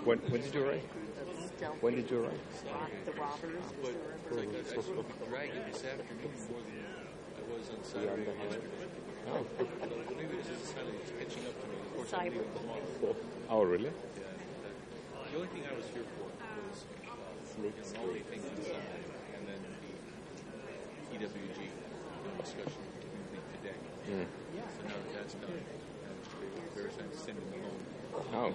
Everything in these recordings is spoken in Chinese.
When did you arrive? When did you arrive? The robbers. I saw people dragging this afternoon more than I was on Saturday and yesterday. Oh. Maybe this is a sign that it's catching up to me. Of course, I'm leaving tomorrow. Oh, really? Yeah. The only thing I was here for was an all-day thing on Sunday, and then the EWG discussion today. So now that that's done, there's sending them home. Oh.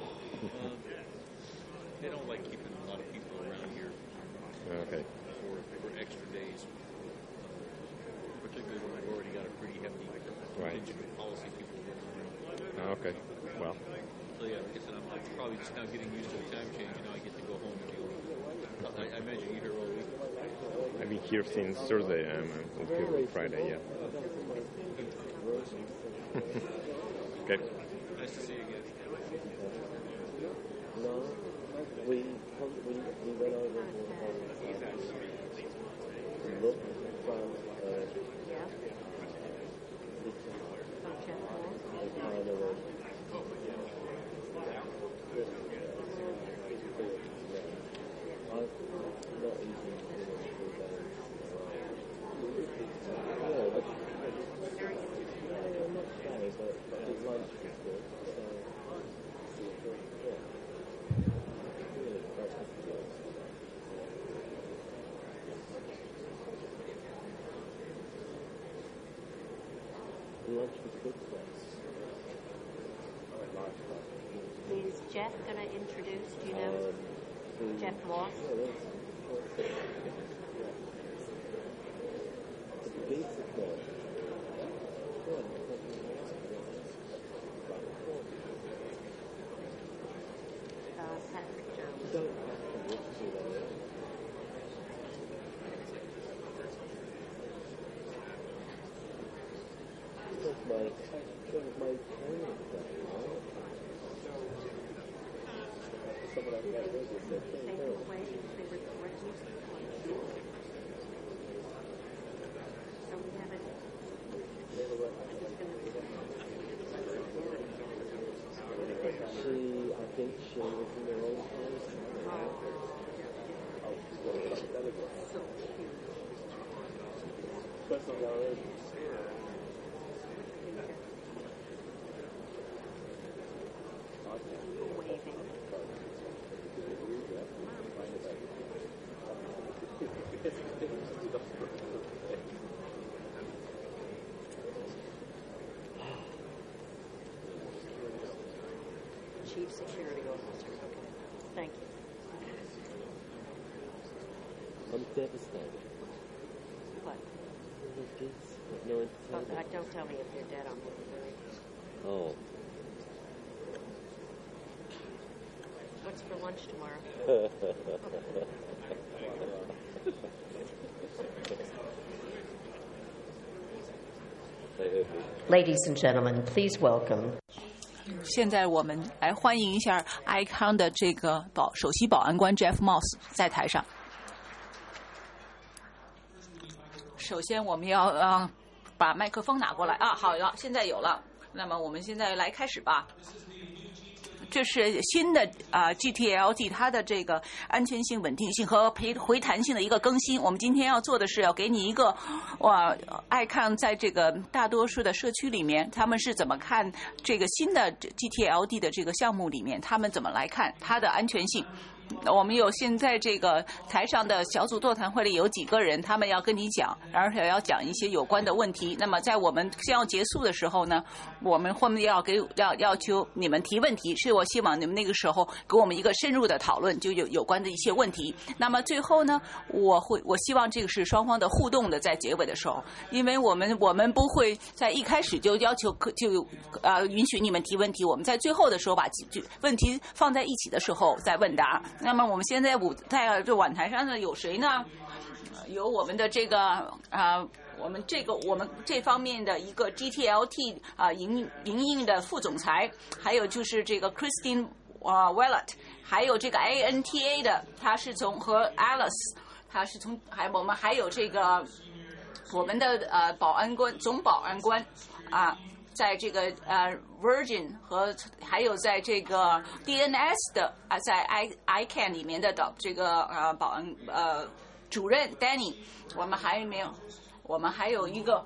They don't like keeping a lot of people around here Okay. for extra days, particularly when I've already got a pretty hefty contingent of policy people working around. Okay. Well. So yeah, like I said, I'm probably just now getting used to the time change, and now I get to go home and deal with it. I imagine you're here all week. I've been here since Thursday. I'm until Friday. Yeah. Okay. Nice to see you again. No, we went over to look from lunch was good for us. Is Jeff going to introduce, do you know? Jeff Moss? Patrick Jones. I think she was in the wrong place. So cute. Especially already. Waving. Chief Security Officer. Thank you. I'm devastated. What? No Don't tell me if you're dead on Woodbury. Oh. What's for lunch tomorrow? Ladies and gentlemen, please welcome. 现在我们来欢迎一下 ICON 的这个首席保安官 Jeff Moss 在台上。首先我们要把麦克风拿过来啊，好了，现在有了。那么我们现在来开始吧。这是新的GTLT 它的这个安全性、稳定性和回弹性的一个更新。我们今天要做的是要给你一个ICON 在这个大多数的社区里面，他们是怎么看这个新的 GTLT 的这个项目里面，他们怎么来看它的安全性。我们有现在这个台上的小组座谈会里有几个人，他们要跟你讲，而且要讲一些有关的问题。那么在我们将要结束的时候呢，我们后面要求你们提问题，是我希望你们那个时候给我们一个深入的讨论，就有关的一些问题。那么最后呢，我希望这个是双方的互动的，在结尾的时候，因为我们不会在一开始就要求允许你们提问题，我们在最后的时候把问题放在一起的时候再问答。那么我们现在在这晚台上呢有谁呢？有我们的这个我们这方面的一个 GTLT 营运的副总裁，还有就是这个 Christine Willett， 还有这个 ANTA 的，他是从和 Alice， 他是从我们还有这个我们的保安官总保安官在这个Virgin 和还有在这个 DNS 的在 ICANN 里面的这个保安主任 Danny， 我们还有一个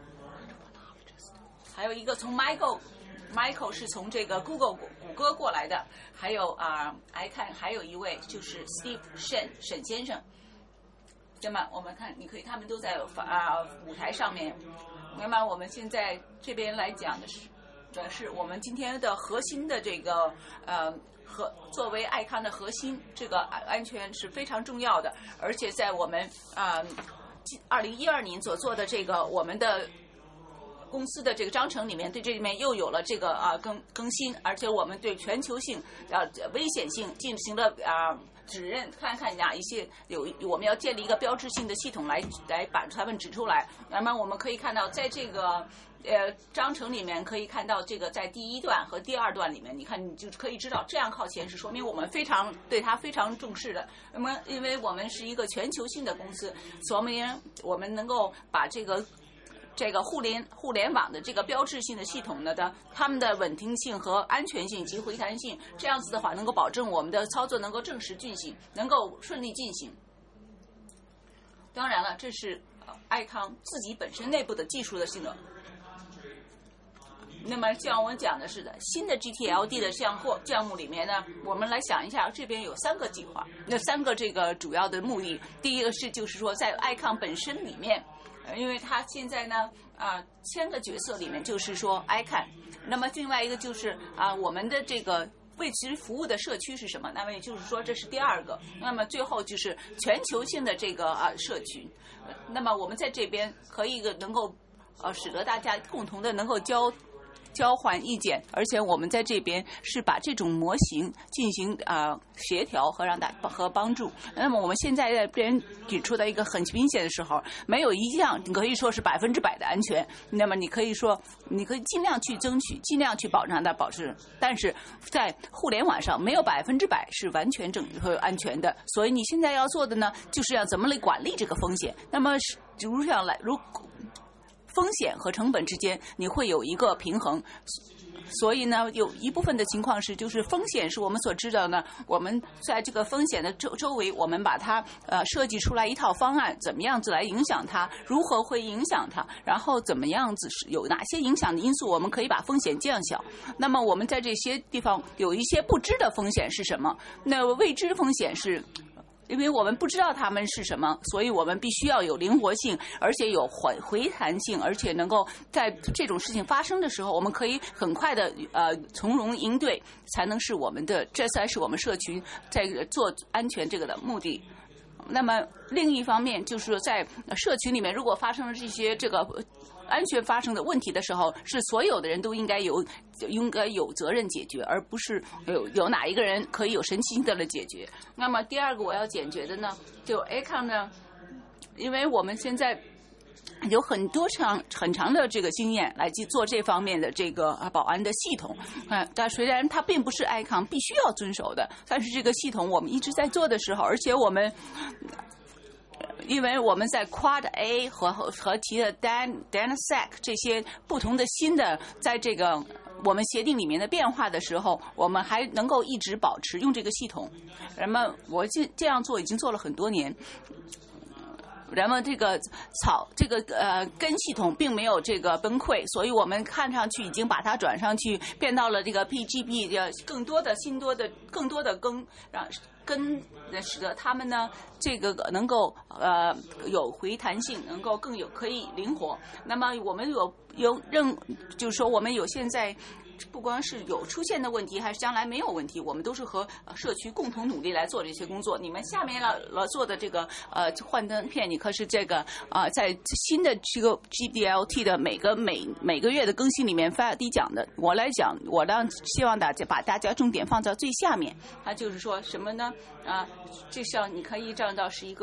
从 Michael 是从这个谷歌过来的，还有ICANN 还有一位就是 Steve 沈先生。那么我们看，你可以他们都在舞台上面。那么我们现在这边来讲的是我们今天的核心的这个作为爱康的核心，这个安全是非常重要的，而且在我们2012年所做的这个我们的公司的这个章程里面，对这里面又有了这个更新，而且我们对全球性危险性进行了指认，看看哪一些我们要建立一个标志性的系统来把它们指出来。那么我们可以看到，在这个章程里面可以看到，这个在第一段和第二段里面，你看你就可以知道，这样靠前是说明我们对它非常重视的。那么因为我们是一个全球性的公司，所以我们能够把这个互联网的这个标志性的系统呢它们的稳定性和安全性及回弹性，这样子的话能够保证我们的操作能够正时进行，能够顺利进行。当然了，这是爱康自己本身内部的技术的性能。那么像我讲的是的，新的 GTLD 的项目里面呢，我们来想一下，这边有3个计划，那3个这个主要的目的。第一个就是说，在爱康本身里面，因为它现在呢签个角色里面就是说 ICANN， 那么另外一个就是我们的这个为其服务的社区是什么？那么也就是说这是第2个。那么最后就是全球性的这个社区。那么我们在这边可以能够使得大家共同的能够交换意见，而且我们在这边是把这种模型进行协调和帮助。那么我们现在被人举出的一个很明显的时候，没有一项你可以说是100%的安全。那么你可以尽量去争取，尽量去保障它保持。但是在互联网上没有100%是完全和安全的，所以你现在要做的呢，就是要怎么来管理这个风险。那么如风险和成本之间你会有一个平衡，所以呢有一部分的情况就是风险是我们所知道呢，我们在这个风险的周围我们把它设计出来一套方案，怎么样子来影响它，如何会影响它，然后怎么样子有哪些影响的因素，我们可以把风险降小。那么我们在这些地方有一些不知的风险是什么，那未知风险是因为我们不知道它们是什么，所以我们必须要有灵活性，而且有回弹性，而且能够在这种事情发生的时候，我们可以很快的从容应对，这才是我们社群在做安全这个的目的。那么另一方面就是说，在社群里面，如果发生了这些这个安全发生的问题的时候，是所有的人都应该有责任解决，而不是有哪一个人可以有神奇性的解决。那么第2个我要解决的呢，就 ICANN 呢，因为我们现在有很长的这个经验来去做这方面的这个保安的系统，但虽然它并不是ICANN必须要遵守的，但是这个系统我们一直在做的时候，而且因为我们在 Quad A 和提的 DNSSEC 这些不同的新的在这个我们协定里面的变化的时候，我们还能够一直保持用这个系统。那么我这样做已经做了很多年。然后这个根系统并没有这个崩溃，所以我们看上去已经把它转上去，变到了这个 PGP 更多的根，使得他们呢这个能够有回弹性，能够可以灵活。那么我们就是说我们有现在不光是有出现的问题，还是将来没有问题，我们都是和社区共同努力来做这些工作。你们下面要做的这个幻灯片，你可是这个在新的这个 GDLT 的每个月的更新里面发低讲的。我希望把大家重点放在最下面。它就是说什么呢？就像你可以看到是一个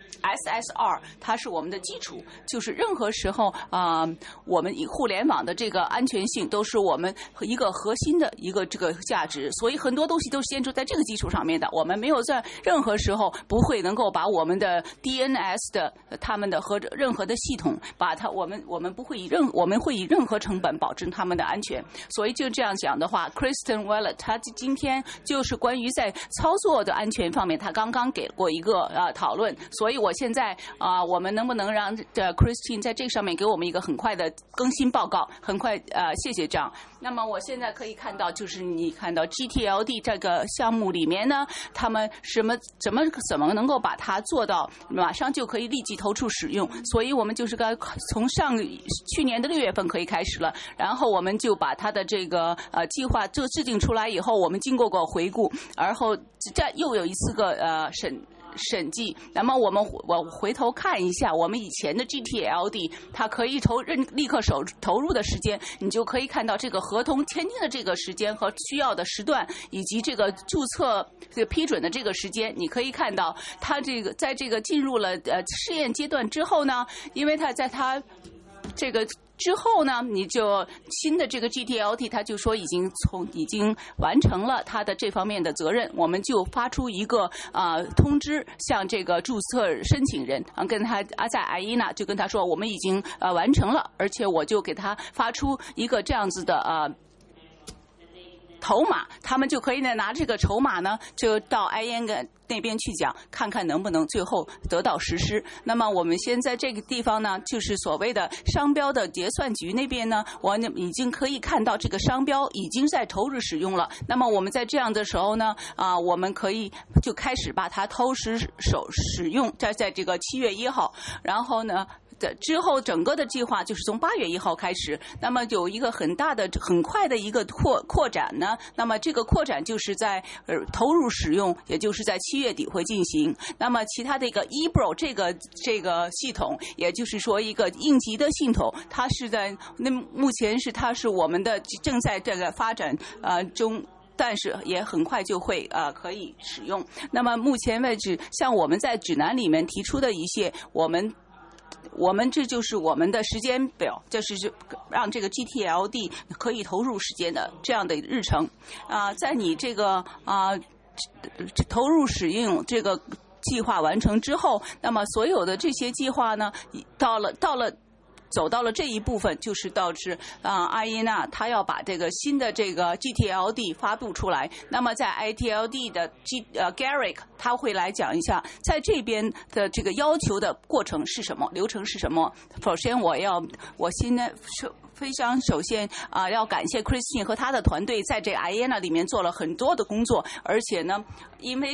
SSR 它是我们的基础，就是任何时候我们互联网的这个安全性都是我们一个核心的一个这个价值，所以很多东西都是建筑在这个基础上面的。我们没有在任何时候不会能够把我们的 DNS 的他们的和任何的系统把它我们不会我们会以任何成本保证他们的安全。所以就这样讲的话 ，Kristen Wellet 他今天就是关于在操作的安全方面，他刚刚给过一个讨论。所以我现在我们能不能让Christine 在这上面给我们一个很快的更新报告？很快谢谢张。那么我现在可以看到，就是你看到 GTLD 这个项目里面呢，他们怎么能够把它做到马上就可以立即投出使用？所以我们就是从去年的6月份可以开始了，然后我们就把它的这个计划就制定出来以后，我们经过回顾，然后这又有一次个审计。那么我回头看一下我们以前的 GTLD， 它可以立刻投入的时间，你就可以看到这个合同签订的这个时间和需要的时段，以及这个注册批准的这个时间。你可以看到它在这个进入了试验阶段之后呢，因为它在它这个之后呢，你就新的这个 GTLD 他就说已经完成了他的这方面的责任，我们就发出一个通知，向这个注册申请人跟他在 IENA 就跟他说我们已经完成了，而且我就给他发出一个这样子的筹码，他们就可以拿这个筹码呢，就到 IEN 那边去讲，看看能不能最后得到实施。那么我们现在这个地方呢，就是所谓的商标的结算局那边呢，我已经可以看到这个商标已经在投入使用了。那么我们在这样的时候呢，我们可以就开始把它使用，在这个7月1号，然后呢。之后整个的计划就是从8月1号开始，那么有一个很快的一个扩展呢，那么这个扩展就是在投入使用，也就是在7月底会进行。那么其他的一个 eBro 这个系统，也就是说一个应急的系统，它是在目前它是我们的正在这个发展中。但是也很快就会可以使用。那么目前为止，像我们在指南里面提出的一些，我们这就是我们的时间表，就是让这个 GTLD 可以投入时间的这样的日程在你这个投入使用这个计划完成之后，那么所有的这些计划呢，走到了这一部分，就是导致IENA 他要把这个新的这个 GTLD 发布出来。那么在 ITLD 的Garrick 他会来讲一下，在这边的这个要求的过程是什么，流程是什么。首先我现在非常首先要感谢 Christine 和他的团队在这 IENA 里面做了很多的工作，而且呢，因为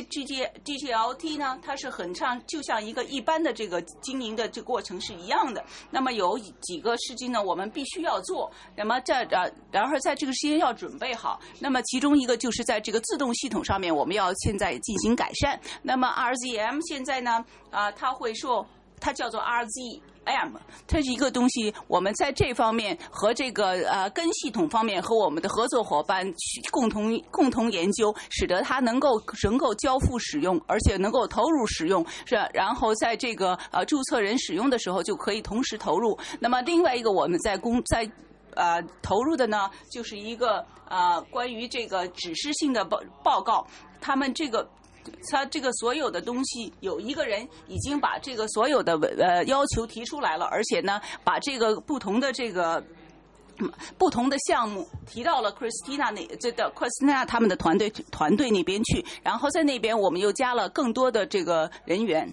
GTLT 呢，它是就像一个一般的这个经营的这个过程是一样的。那么有几个事情呢，我们必须要做。那么然后在这个时间要准备好。那么其中一个就是在这个自动系统上面，我们要现在进行改善。那么 RZM 现在呢，他会说它叫做 RZM， 它是一个东西，我们在这方面和这个跟系统方面和我们的合作伙伴共同研究，使得它能够交付使用，而且能够投入使用，然后在这个注册人使用的时候就可以同时投入。那么另外一个我们在投入的呢，就是一个关于这个指示性的报告，他这个所有的东西，有一个人已经把这个所有的要求提出来了，而且呢，把这个不同的项目提到了 Christina 他们的团队那边去，然后在那边我们又加了更多的这个人员。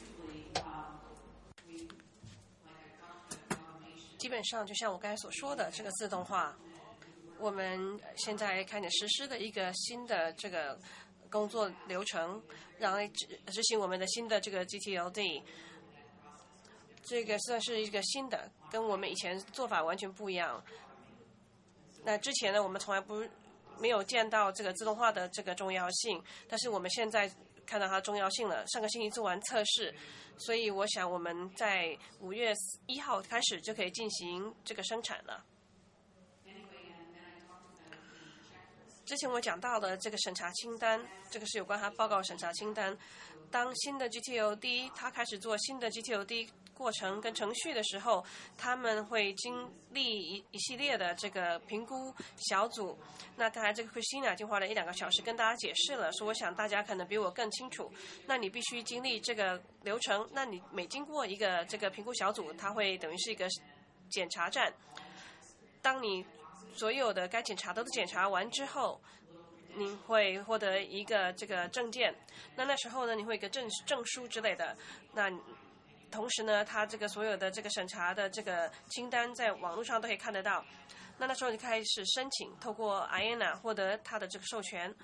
基本上就像我刚才所说的，这个自动化，我们现在开始实施的一个新的这个工作流程，然后执行我们的新的这个 GTLD， 这个算是一个新的，跟我们以前做法完全不一样。那之前呢，我们从来没有见到这个自动化的这个重要性，但是我们现在看到它的重要性了。上个星期做完测试，所以我想我们在5月1号开始就可以进行这个生产了。 之前我讲到的这个审查清单，这个是有关它报告审查清单。当新的 GTOD 它开始做新的 GTOD 过程跟程序的时候，他们会经历一系列的这个评估小组。那刚才这个 Christina 已经花了1-2个小时跟大家解释了，所以我想大家可能比我更清楚。那你必须经历这个流程，那你每经过一个这个评估小组，它会等于是一个检查站。当你所有的该检查的都检查完之后，你会获得一个这个证件。那时候呢，你会有一个证书之类的。那同时呢，它这个所有的这个审查的这个清单在网络上都可以看得到。那时候你开始申请，透过 IANA 获得它的这个授权。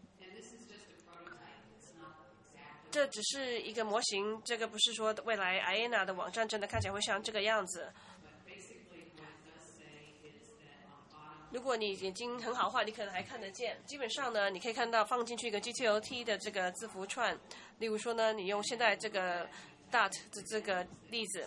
这只是一个模型，这个不是说未来 IANA 的网站真的看起来会像这个样子。如果你眼睛很好的话，你可能还看得见。基本上呢，你可以看到放进去一个 GTOT 的这个字符串。例如说呢，你用现在这个 DOT 的这个例子，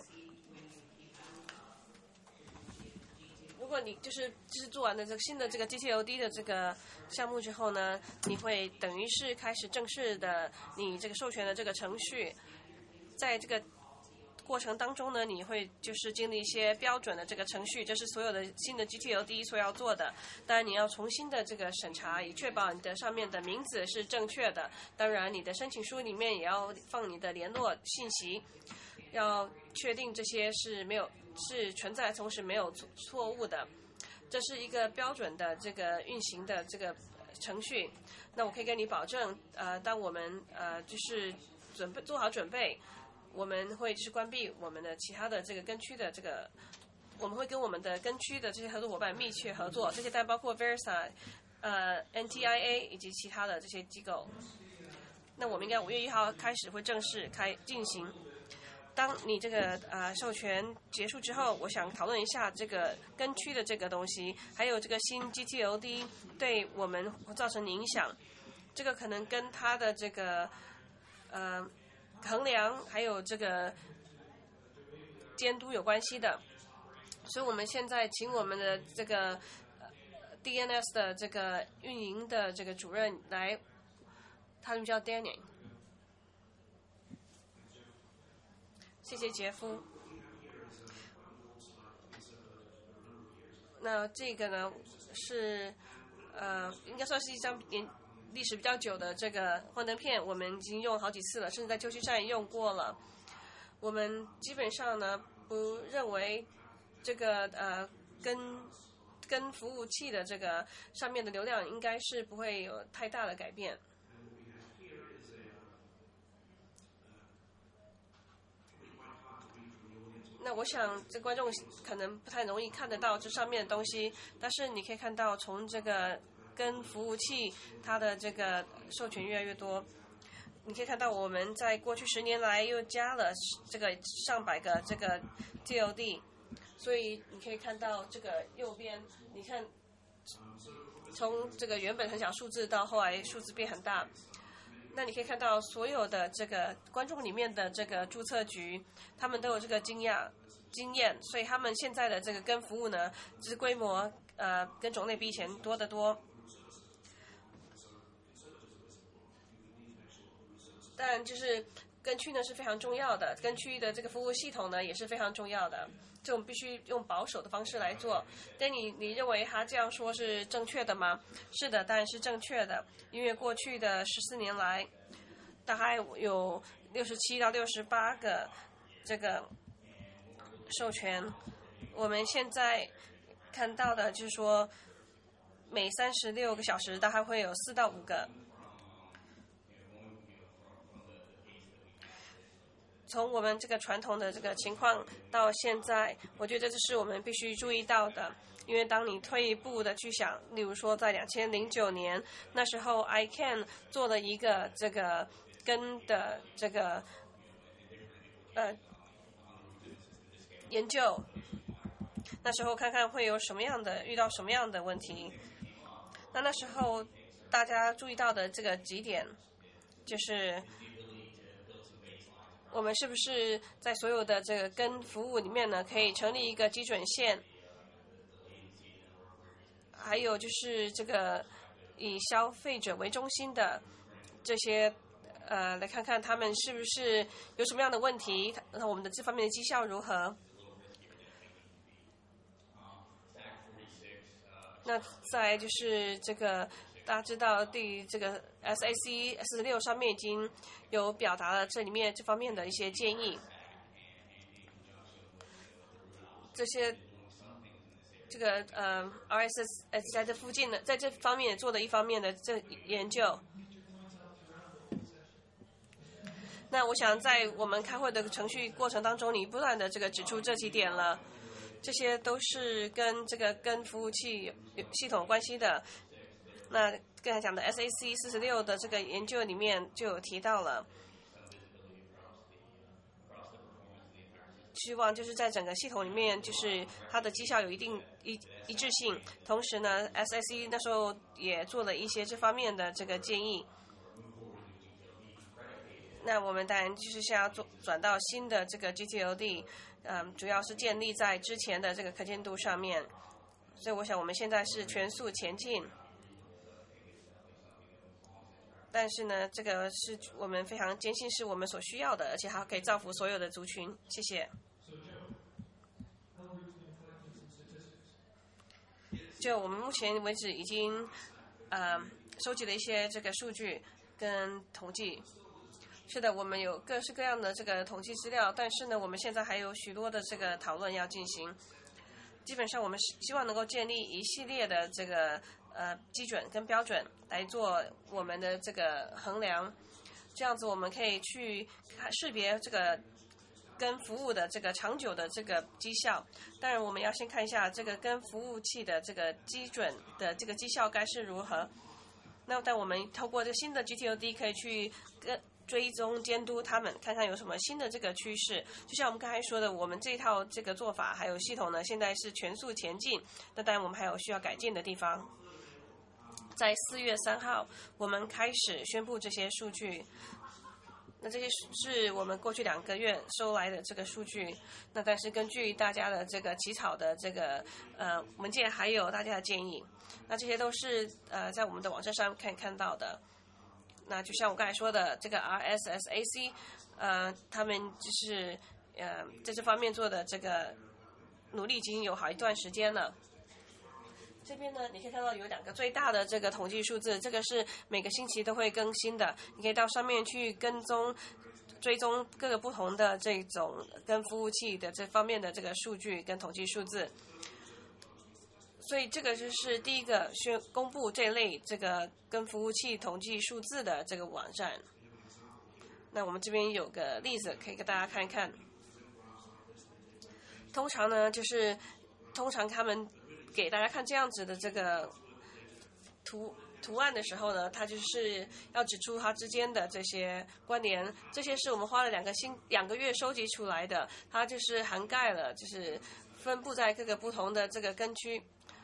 如果你就是做完了这个新的这个 GTOD 的这个项目之后呢，你会等于是开始正式的你这个授权的这个程序。在这个过程当中呢，你会就是经历一些标准的这个程序，这是所有的新的 GTOD 所要做的。当然你要重新的这个审查，以确保你的上面的名字是正确的。当然你的申请书里面也要放你的联络信息，要确定这些是存在同时没有错误的。这是一个标准的这个运行的这个程序。那我可以跟你保证，当我们就是做好准备，我们会就是关闭我们的其他的这个跟区的这个，我们会跟我们的跟区的这些合作伙伴密切合作，这些当然包括 Versa、NTIA 以及其他的这些机构。那我们应该5月1号开始会正式进行。当你这个授权结束之后，我想讨论一下这个跟区的这个东西，还有这个新 GTOD 对我们会造成的影响。这个可能跟它的这个衡量还有这个监督有关系的。所以我们现在请我们的这个DNS 的这个运营的这个主任来，他们叫 Danny。谢谢杰夫。那这个呢是应该算是一张历史比较久的这个幻灯片，我们已经用好几次了，甚至在旧区站用过了。我们基本上呢不认为这个跟服务器的这个上面的流量应该是不会有太大的改变。那我想这观众可能不太容易看得到这上面的东西，但是你可以看到从这个跟服务器它的这个授权越来越多。你可以看到我们在过去10年来又加了这个上百个这个 TOD， 所以你可以看到这个右边，你看从这个原本很小数字到后来数字变很大。那你可以看到所有的这个观众里面的这个注册局，他们都有这个经验，所以他们现在的这个跟服务呢，就是规模跟种类比以前多得多。当然就是跟区呢是非常重要的，跟区的这个服务系统呢也是非常重要的，这我们必须用保守的方式来做。但你认为他这样说是正确的吗？是的，当然是正确的，因为过去的14年来，大概有67到68个这个授权。我们现在看到的就是说，每36个小时大概会有4到5个。从我们这个传统的这个情况到现在，我觉得这是我们必须注意到的。因为当你退一步的去想，例如说在2009年那时候 ICANN 做了一个这个跟的这个研究，那时候看看会有遇到什么样的问题。那时候大家注意到的这个几点就是我们是不是在所有的这个跟服务里面呢，可以成立一个基准线？还有就是这个以消费者为中心的这些来看看他们是不是有什么样的问题，那我们的这方面的绩效如何。那再来就是这个大家知道对这个 SAC 46上面已经有表达了这里面这方面的一些建议，这些这个RSS 在这附近的在这方面做的一方面的这研究。那我想在我们开会的程序过程当中，你不断的这个指出这几点了，这些都是跟服务器系统有关系的。那刚才讲的 SAC 46的这个研究里面就有提到了，希望就是在整个系统里面，就是它的绩效有一定一致性。同时呢 ，SAC 那时候也做了一些这方面的这个建议。那我们当然就是想要转到新的这个 GTLD， 主要是建立在之前的这个可见度上面。所以我想我们现在是全速前进。但是呢，这个是我们非常坚信是我们所需要的，而且还可以造福所有的族群。谢谢。就我们目前为止已经收集了一些这个数据跟统计。是的，我们有各式各样的这个统计资料，但是呢，我们现在还有许多的这个讨论要进行。基本上，我们希望能够建立一系列的这个基准跟标准来做我们的这个衡量，这样子我们可以去识别这个跟服务的这个长久的这个绩效。当然，我们要先看一下这个跟服务器的这个基准的这个绩效该是如何。那但我们透过这新的 GTLD 可以去追踪监督他们，看看有什么新的这个趋势。就像我们刚才说的，我们这一套这个做法还有系统呢，现在是全速前进。那当然我们还有需要改进的地方。在4月3号，我们开始宣布这些数据。那这些是我们过去2个月收来的这个数据。那但是根据大家的这个起草的这个文件，还有大家的建议，那这些都是在我们的网站上可以看到的。那就像我刚才说的，这个 RSSAC，他们就是在这方面做的这个努力已经有好一段时间了。这边呢，你可以看到有2个最大的这个统计数字，这个是每个星期都会更新的，你可以到上面去追踪各个不同的这种跟服务器的这方面的这个数据跟统计数字。所以这个就是第一个公布这类这个跟服务器统计数字的这个网站。那我们这边有个例子可以给大家看一看。通常他们给大家看这样子的这个图案的时候呢，它就是要指出它之间的这些关联。这些是我们花了2个月收集出来的，它就是涵盖了，就是分布在各个不同的这个根区。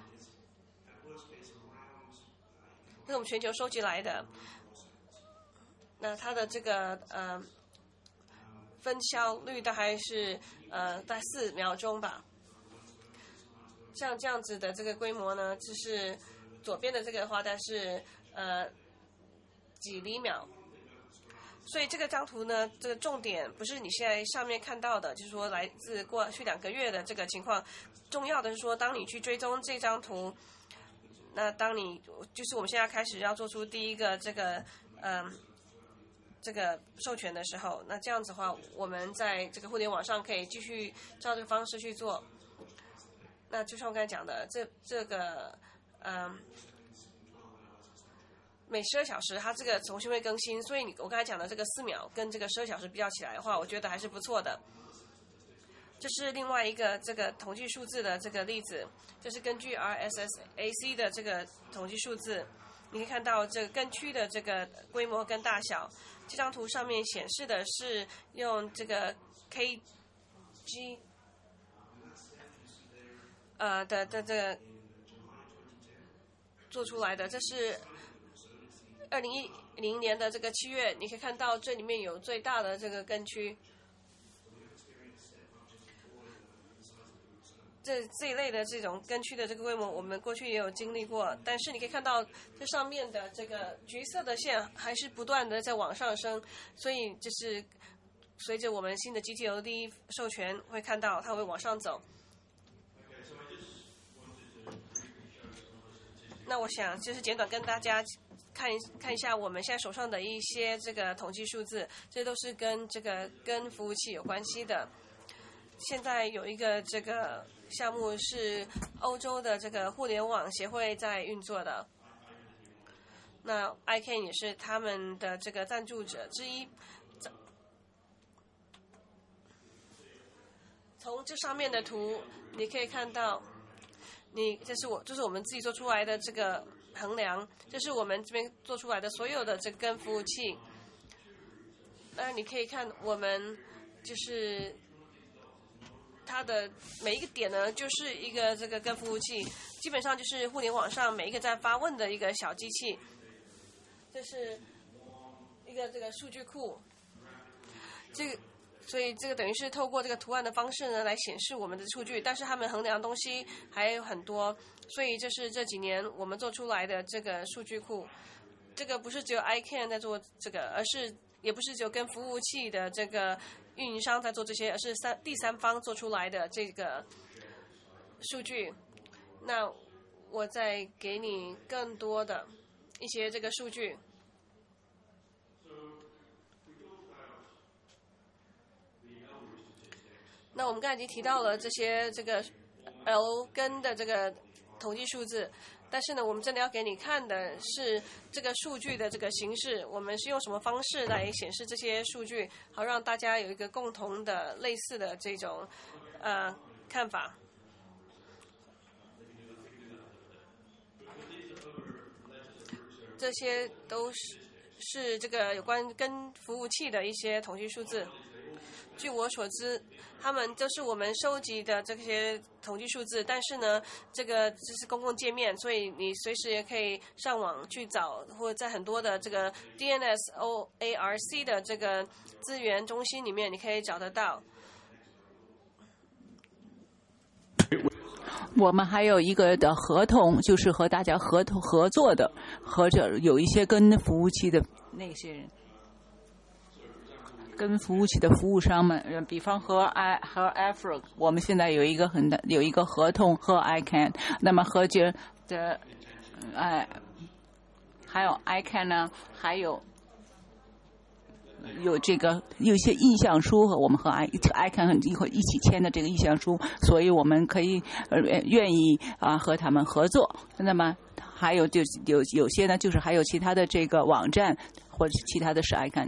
这是我们全球收集来的。那它的这个分销率大概是大概4秒钟吧。像这样子的这个规模呢，就是左边的这个的话，但是几厘秒。所以这个张图呢，这个重点不是你现在上面看到的，就是说来自过去2个月的这个情况。重要的是说，当你去追踪这张图，那当你就是我们现在开始要做出第一个这个授权的时候，那这样子的话，我们在这个互联网上可以继续照这个方式去做。那就像我刚才讲的，这个每12小时它这个重新会更新，所以我刚才讲的这个4秒跟这个12小时比较起来的话，我觉得还是不错的。这是另外一个这个统计数字的这个例子，这是根据 RSSAC 的这个统计数字，你可以看到这个根区的这个规模跟大小。这张图上面显示的是用这个 KG的这个做出来的，这是2010年的这个7月，你可以看到这里面有最大的这个根区。 这一类的这种跟区的这个规模，我们过去也有经历过，但是你可以看到这上面的这个橘色的线还是不断的在往上升，所以就是随着我们新的 GTLD 授权，会看到它会往上走。那我想就是简短跟大家看一下我们现在手上的一些这个统计数字，这都是跟这个跟服务器有关系的。现在有一个这个项目是欧洲的这个互联网协会在运作的，那 ICANN 也是他们的这个赞助者之一。从这上面的图你可以看到，这是我们自己做出来的这个衡量，这是我们这边做出来的所有的这个跟服务器。当然你可以看我们就是它的每一个点呢，就是一个这个跟服务器，基本上就是互联网上每一个在发问的一个小机器。这是一个这个数据库，所以这个等于是透过这个图案的方式呢来显示我们的数据，但是他们衡量的东西还有很多，所以这是这几年我们做出来的这个数据库。这个不是只有 ICANN 在做这个，也不是只有跟服务器的这个运营商在做这些，而是第三方做出来的这个数据。那我再给你更多的一些这个数据。那我们刚才已经提到了这些这个 L 跟的这个统计数字，但是呢，我们真的要给你看的是这个数据的这个形式，我们是用什么方式来显示这些数据，好让大家有一个共同的类似的这种看法。这些都是这个有关跟服务器的一些统计数字。据我所知，他们这是我们收集的这些统计数字，但是呢，这是公共界面，所以你随时也可以上网去找，或者在很多的这个 DNS-OARC 的这个资源中心里面，你可以找得到。 我们还有一个的合同，就是和大家合作的，或者有一些跟服务器的那些人。跟服务器的服务商们，比方和 Afro， 我们现在有一个合同和 ICANN， 那么和这的还有 ICANN 呢，还有这个有一些意向书和我们和 ICANN 一起签的这个意向书，所以我们可以愿意和他们合作。那么还有就有些呢，就是还有其他的这个网站或者其他的是 ICANN。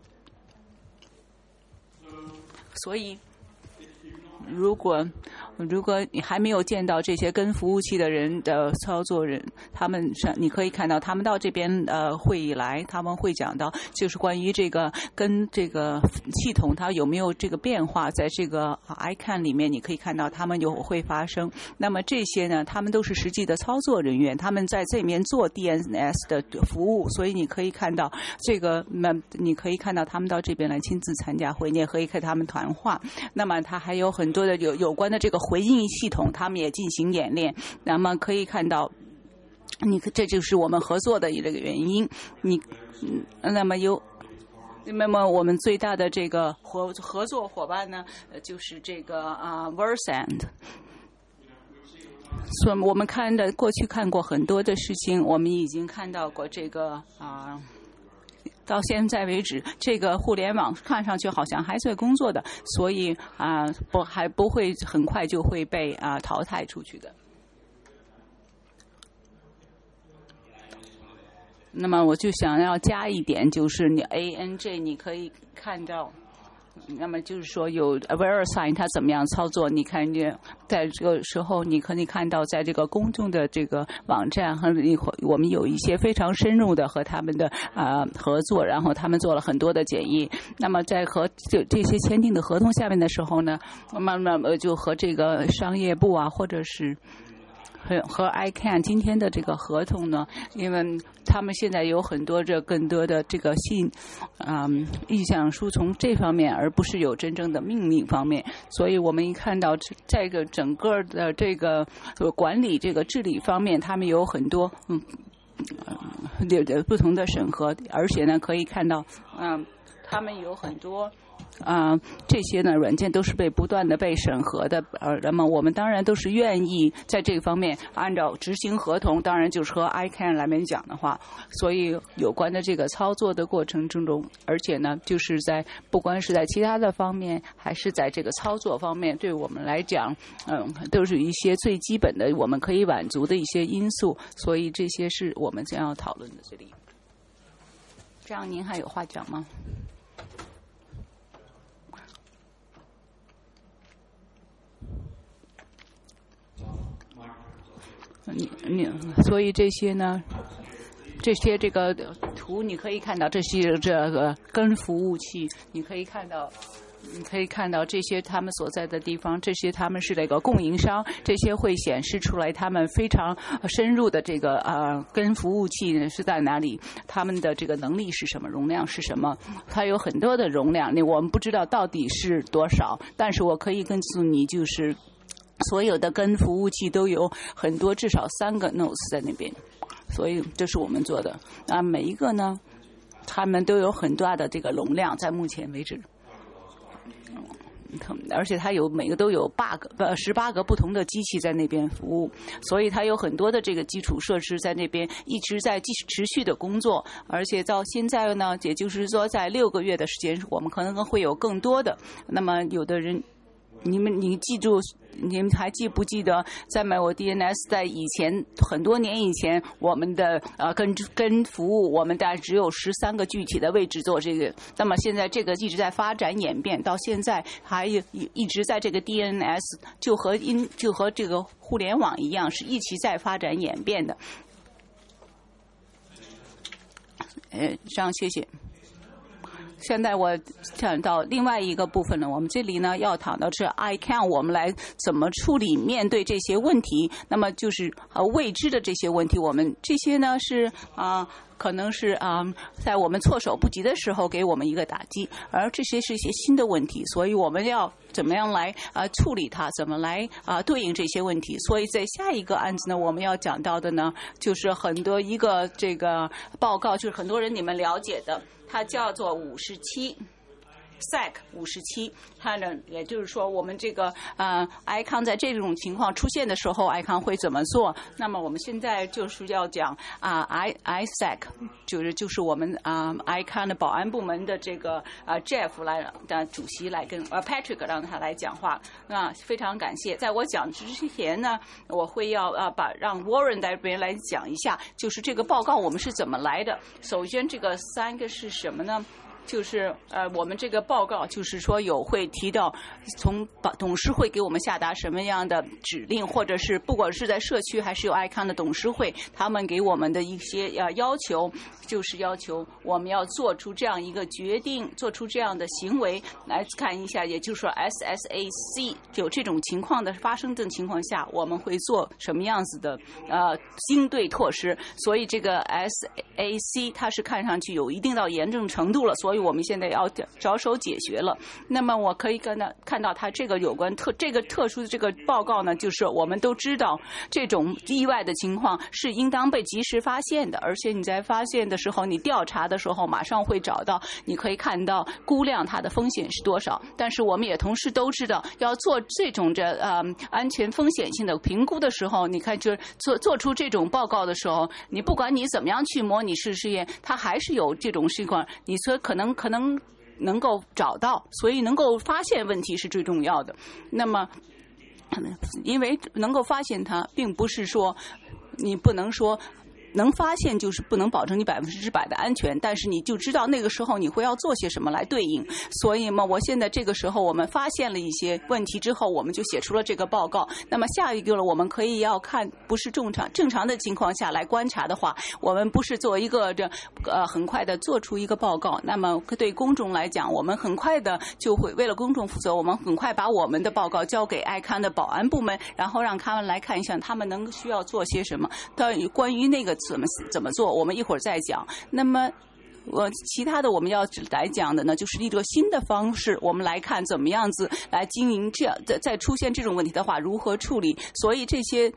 所以如果你还没有见到这些跟服务器的人的操作人，你可以看到他们到这边会议来，他们会讲到就是关于这个跟这个系统它有没有这个变化，在这个 ICANN 里面你可以看到他们会发生。那么这些呢，他们都是实际的操作人员，他们在这面做 DNS 的服务，所以你可以看到这个，你可以看到他们到这边来亲自参加会，你也可以跟他们谈话。那么他还有很多的有关的这个回应系统，他们也进行演练。那么可以看到，这就是我们合作的这个原因。那么我们最大的这个合作伙伴呢，就是这个Versant。所以我们过去看过很多的事情，我们已经看到过这个到现在为止，这个互联网看上去好像还在工作的，所以还不会很快就会被淘汰出去的。那么我就想要加一点，就是你 ANJ 你可以看到。那么就是说有 VeriSign 它怎么样操作，你看见在这个时候你可以看到在这个公众的这个网站和我们有一些非常深入的和他们的合作，然后他们做了很多的检验。那么在和这些签订的合同下面的时候呢，慢慢就和这个商业部或者是和 ICANN 今天的这个合同呢，因为他们现在有很多更多的这个意向书从这方面，而不是有真正的命令方面，所以我们一看到这个整个的这个管理这个治理方面，他们有很多不同的审核，而且呢可以看到他们有很多这些呢软件都是不断的被审核的，那么我们当然都是愿意在这个方面按照执行合同，当然就是和 ICANN 来面讲的话，所以有关的这个操作的过程之中，而且呢就是不管是在其他的方面还是在这个操作方面，对我们来讲都是一些最基本的我们可以满足的一些因素，所以这些是我们将要讨论的这里。这样您还有话讲吗？所以这些呢，这个图你可以看到，这些这个跟服务器，你可以看到这些他们所在的地方，这些他们是那个供应商，这些会显示出来他们非常深入的这个跟服务器是在哪里，他们的这个能力是什么，容量是什么，它有很多的容量，我们不知道到底是多少，但是我可以告诉你，就是所有的跟服务器都有很多，至少3个 nodes 在那边，所以这是我们做的。每一个呢，他们都有很大的这个容量，在目前为止。而且它每个都有18个不同的机器在那边服务，所以它有很多的这个基础设施在那边一直在持续的工作，而且到现在呢，也就是说在6个月的时间，我们可能会有更多的。那么有的人。你记住，你们还记不记得，在MyDNS 在以前很多年以前，我们的跟服务，我们大概只有13个具体的位置做这个。那么现在这个一直在发展演变，到现在还一直在这个 DNS 就和这个互联网一样，是一起在发展演变的。这样谢谢。现在我讲到另外一个部分呢，我们这里呢要谈到是 ICANN 我们来怎么处理面对这些问题，那么就是未知的这些问题，我们这些呢是可能是在我们措手不及的时候给我们一个打击，而这些是一些新的问题，所以我们要怎么样来处理它，怎么来对应这些问题。所以在下一个案子呢，我们要讲到的呢，就是很多一个这个报告，就是很多人你们了解的，它叫做57。SAC 57，它呢，也就是说，我们这个ICANN 在这种情况出现的时候，ICANN 会怎么做？那么我们现在就是要讲ISAC， 就是我们ICANN 的保安部门的这个Jeff 的主席来跟Patrick 让他来讲话。那非常感谢。在我讲之前呢，我会要让 Warren 在这边来讲一下，就是这个报告我们是怎么来的。首先，这个3个是什么呢？就是我们这个报告就是说会提到从董事会给我们下达什么样的指令，或者是不管是在社区还是有 ICANN 的董事会，他们给我们的一些要求，就是要求我们要做出这样一个决定，做出这样的行为来看一下，也就是说 SSAC 有这种情况的发生的情况下，我们会做什么样子的应对措施。所以这个 SAC 它是看上去有一定到严重程度了，所以我们现在要着手解决了。那么我可以看到它这个有关这个特殊的这个报告呢，就是我们都知道这种意外的情况是应当被及时发现的，而且你在发现的时候，你调查的时候马上会找到，你可以看到估量它的风险是多少。但是我们也同时都知道，要做这种安全风险性的评估的时候，你看就是做出这种报告的时候，你不管你怎么样去模拟试验，它还是有这种情况，你说可能能够找到，所以能够发现问题是最重要的。那么因为能够发现它，并不是说你不能说能发现就是不能保证你100%的安全，但是你就知道那个时候你会要做些什么来对应。所以嘛，我现在这个时候我们发现了一些问题之后，我们就写出了这个报告。那么下一个了，我们可以要看不是正常的情况下来观察的话，我们不是做一个很快的做出一个报告。那么对公众来讲，我们很快的就会为了公众负责，我们很快把我们的报告交给ICANN的保安部门，然后让他们来看一下他们需要做些什么。关于那个怎么做，我们一会儿再讲。那么其他的我们要来讲的呢，就是一个新的方式，我们来看怎么样子来经营这样再出现这种问题的话如何处理。所以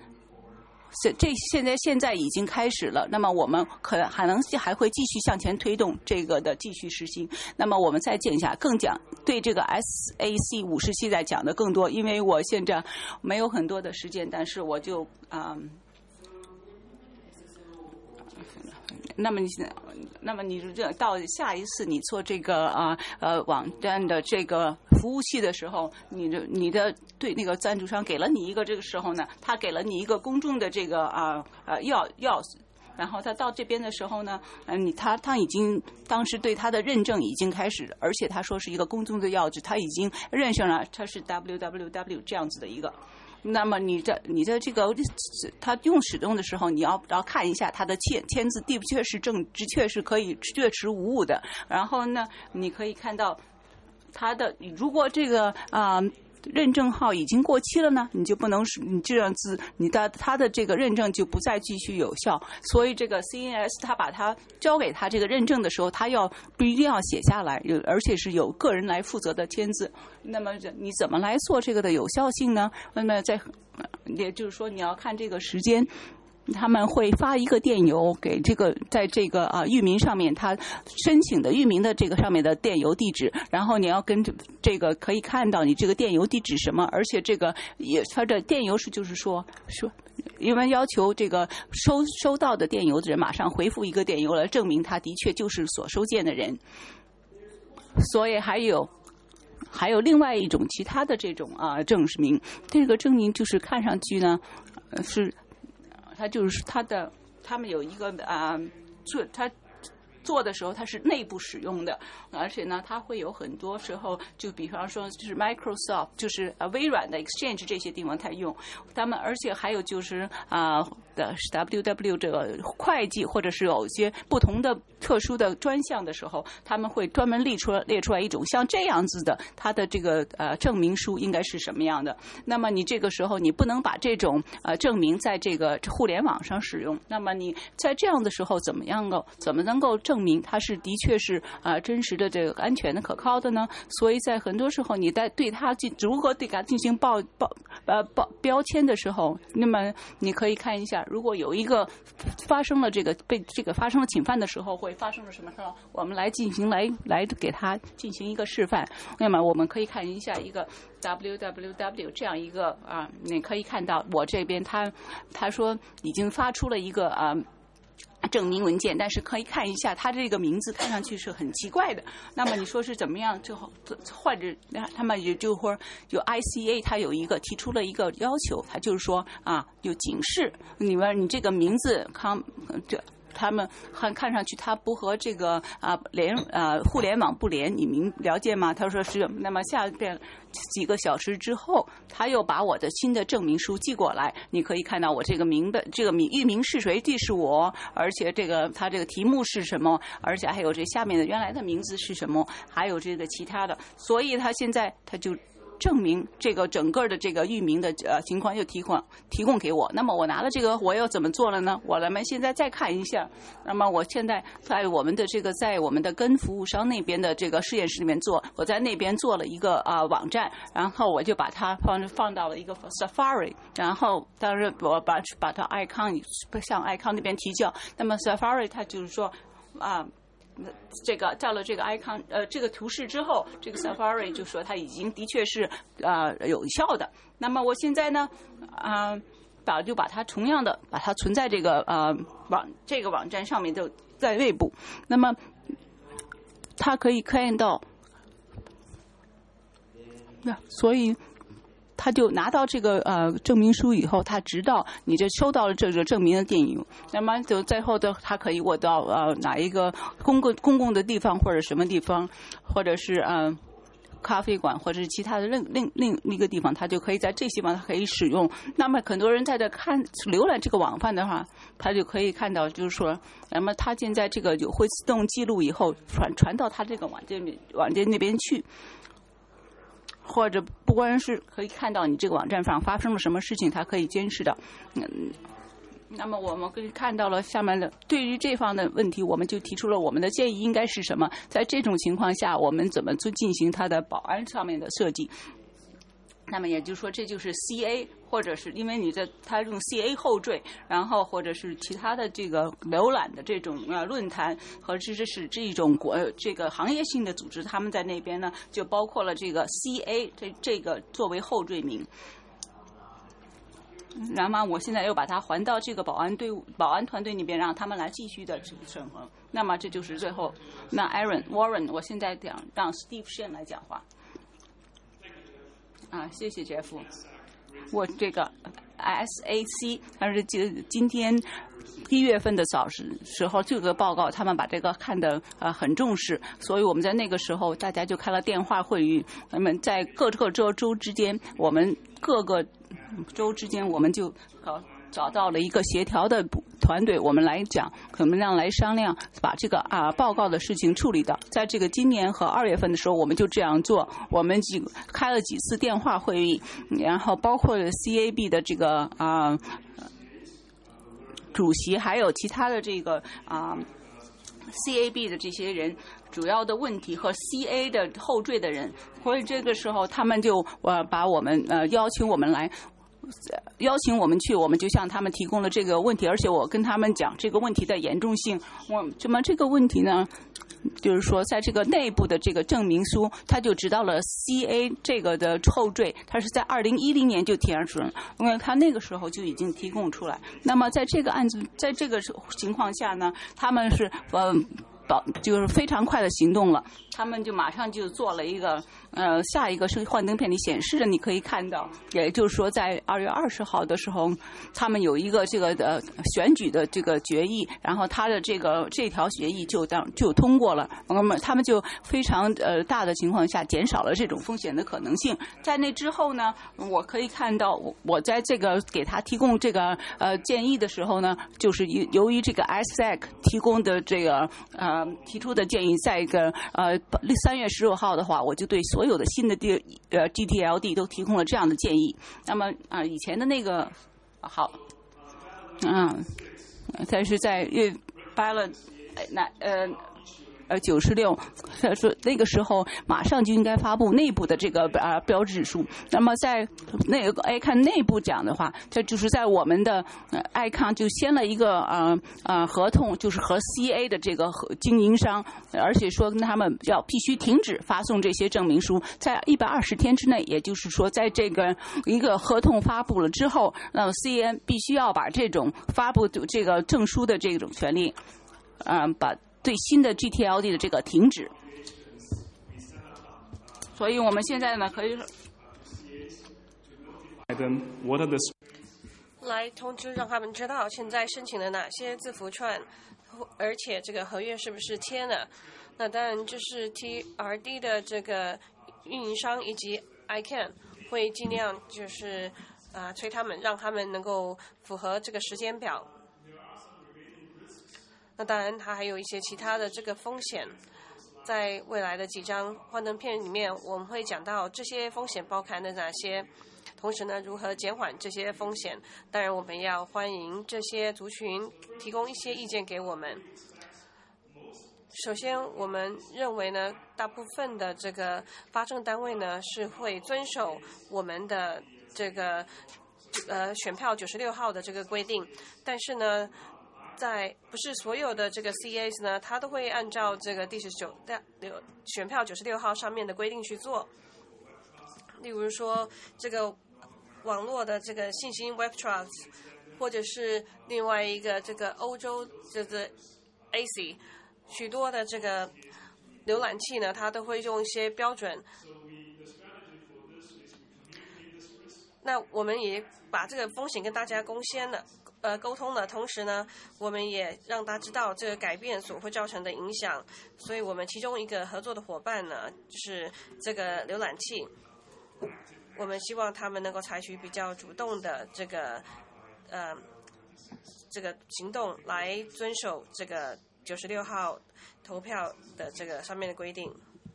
现在已经开始了，那么我们可能还会继续向前推动这个的继续实行。那么我们再见一下，更讲对这个 SAC 50系再讲的更多，因为我现在没有很多的时间，但是我就那么你到下一次你做这个网站的这个服务器的时候，你的对那个赞助商给了你一个这个时候呢，他给了你一个公众的这个钥匙。然后他到这边的时候呢，他已经当时对他的认证已经开始，而且他说是一个公众的钥匙，他已经认证了它是 www 这样子的一个。那么你的这个他使用的时候，你要看一下他的签字的确是可以确实无误的。然后呢，你可以看到他的，如果这个认证号已经过期了呢，你就不能你这样子，他的这个认证就不再继续有效。所以这个 CNS 他把它交给他这个认证的时候，他不一定要写下来，而且是有个人来负责的签字。那么你怎么来做这个的有效性呢？那么也就是说你要看这个时间。他们会发一个电邮给这个，在这个域名上面，他申请的域名的这个上面的电邮地址，然后你要跟这个可以看到你这个电邮地址什么，而且这个它的电邮是就是说，因为要求这个收到的电邮的人马上回复一个电邮来证明他的确就是所收件的人。所以还有另外一种其他的这种证明，这个证明就是看上去呢是。它就是他们有一个他做的时候它是内部使用的，而且呢它会有很多时候就比方说就是 Microsoft 就是微软的 Exchange 这些地方它用他们，而且还有就是WW 这个会计或者是有一些不同的特殊的专项的时候，他们会专门列出来一种像这样子的它的这个证明书应该是什么样的。那么你这个时候你不能把这种证明在这个互联网上使用，那么你在这样的时候怎么能够证明它是的确是真实的这个安全的可靠的呢？所以在很多时候你在对它如何对它进行标签的时候，那么你可以看一下，如果有一个发生了发生了侵犯的时候会发生了什么事，我们来进行来给它进行一个示范。那么我们可以看一下一个 www 这样一个你可以看到我这边他说已经发出了一个证明文件，但是可以看一下它这个名字看上去是很奇怪的。那么你说是怎么样？最后或者他们也就说有 ICA 它有一个提出了一个要求，它就是说有警示你这个名字他们看上去它不和这个互联网不连，你了解吗？他说是。那么下边几个小时之后，他又把我的新的证明书寄过来，你可以看到我这个域名是谁，这是我，而且他这个题目是什么，而且还有这下面的原来的名字是什么，还有这个其他的。所以他现在他就证明这个整个的这个域名的情况又提供给我。那么我拿了这个我又怎么做了呢？我们现在再看一下。那么我现在在我们的跟服务商那边的这个实验室里面我在那边做了一个网站，然后我就把它放到了一个 Safari， 然后当然我把它向 ICANN 那边提交。那么 Safari 它就是说这个到了这个 ICANN 这个图示之后，这个 Safari 就说它已经的确是有效的。那么我现在呢就把它同样的把它存在这个这个网站上面，就在内部。那么它可以看到所以他就拿到这个证明书以后，他知道你这收到了这个证明的电影，那么就最后的他可以我到哪一个公共的地方或者什么地方，或者是咖啡馆或者是其他的另一个地方，他就可以在这些地方他可以使用。那么很多人在这浏览这个网站的话，他就可以看到，就是说，那么他现在这个就会自动记录以后传到他这个网站那边去。或者不光是可以看到你这个网站上发生了什么事情，它可以监视的。那么我们可以看到了下面的，对于这方的问题，我们就提出了我们的建议应该是什么。在这种情况下，我们怎么去进行它的保安上面的设计。那么也就是说，这就是 CA， 或者是因为它用 CA 后缀，然后或者是其他的这个浏览的这种论坛和这一种这个行业性的组织，他们在那边呢就包括了这个 CA 这个作为后缀名。然后我现在又把它还到这个保安团队那边，让他们来继续的审核。那么这就是最后。那 Warren， 我现在让 Steve Shen 来讲话。谢谢杰夫。我这个 SAC， 但是今天1月份的时候，这个报告他们把这个看得很重视，所以我们在那个时候大家就开了电话会议。那么在各个州之间，我们各个州之间，我们就找到了一个协调的团队，我们来讲，我们来商量，把这个报告的事情处理到。在这个今年和2月份的时候，我们就这样做，我们开了几次电话会议，然后包括了 CAB 的这个主席，还有其他的这个CAB 的这些人。主要的问题和 CA 的后缀的人，所以这个时候他们就把我们邀请我们去，我们就向他们提供了这个问题，而且我跟他们讲这个问题的严重性。这个问题呢，就是说在这个内部的这个证明书，他就知道了 CA 这个的后缀，他是在2010年就提上出来，因为他那个时候就已经提供出来。那么在这个案子，在这个情况下呢，他们是就是非常快的行动了，他们就马上就做了一个下一个是幻灯片里显示的，你可以看到，也就是说在2月20号的时候，他们有一个这个选举的这个决议，然后他的这条协议就通过了，那么他们就非常大的情况下减少了这种风险的可能性。在那之后呢，我可以看到我在这个给他提供这个建议的时候呢，就是由于这个 ISAC 提供的这个提出的建议，在一个3月16号的话，我就对所有的新的GTLD 都提供了这样的建议。那么以前的那个好，但是在ballot 96，说那个时候马上就应该发布内部的这个标志书。那么在那个 ICANN 内部讲的话，这就是在我们的ICANN 就签了一个合同，就是和 CA 的这个经营商，而且说他们必须停止发送这些证明书，在120天之内，也就是说在这个一个合同发布了之后，那么 CN 必须要把这种发布这个证书的这种权利，把对新的 GTLD 的这个停止。所以我们现在呢可以来通知让他们知道现在申请了哪些字符串，而且这个合约是不是签了。那当然就是 TRD 的这个运营商以及 ICANN 会尽量就是催他们，让他们能够符合这个时间表。那当然它还有一些其他的这个风险，在未来的几张幻灯片里面我们会讲到这些风险包含了哪些，同时呢如何减缓这些风险。当然我们要欢迎这些族群提供一些意见给我们。首先我们认为呢，大部分的这个发证单位呢是会遵守我们的这个选票96号的这个规定，但是呢不是所有的这个 CAs 呢，它都会按照这个第选票96号上面的规定去做。例如说这个网络的这个信息 Web Trust， 或者是另外一个这个欧洲这个 AC， 许多的这个浏览器呢，它都会用一些标准。 那我们也把这个风险跟大家沟通了，同时呢，我们也让大家知道这个改变所会造成的影响。所以我们其中一个合作的伙伴呢，就是这个浏览器。我们希望他们能够采取比较主动的这个行动，来遵守这个96号投票的这个上面的规定。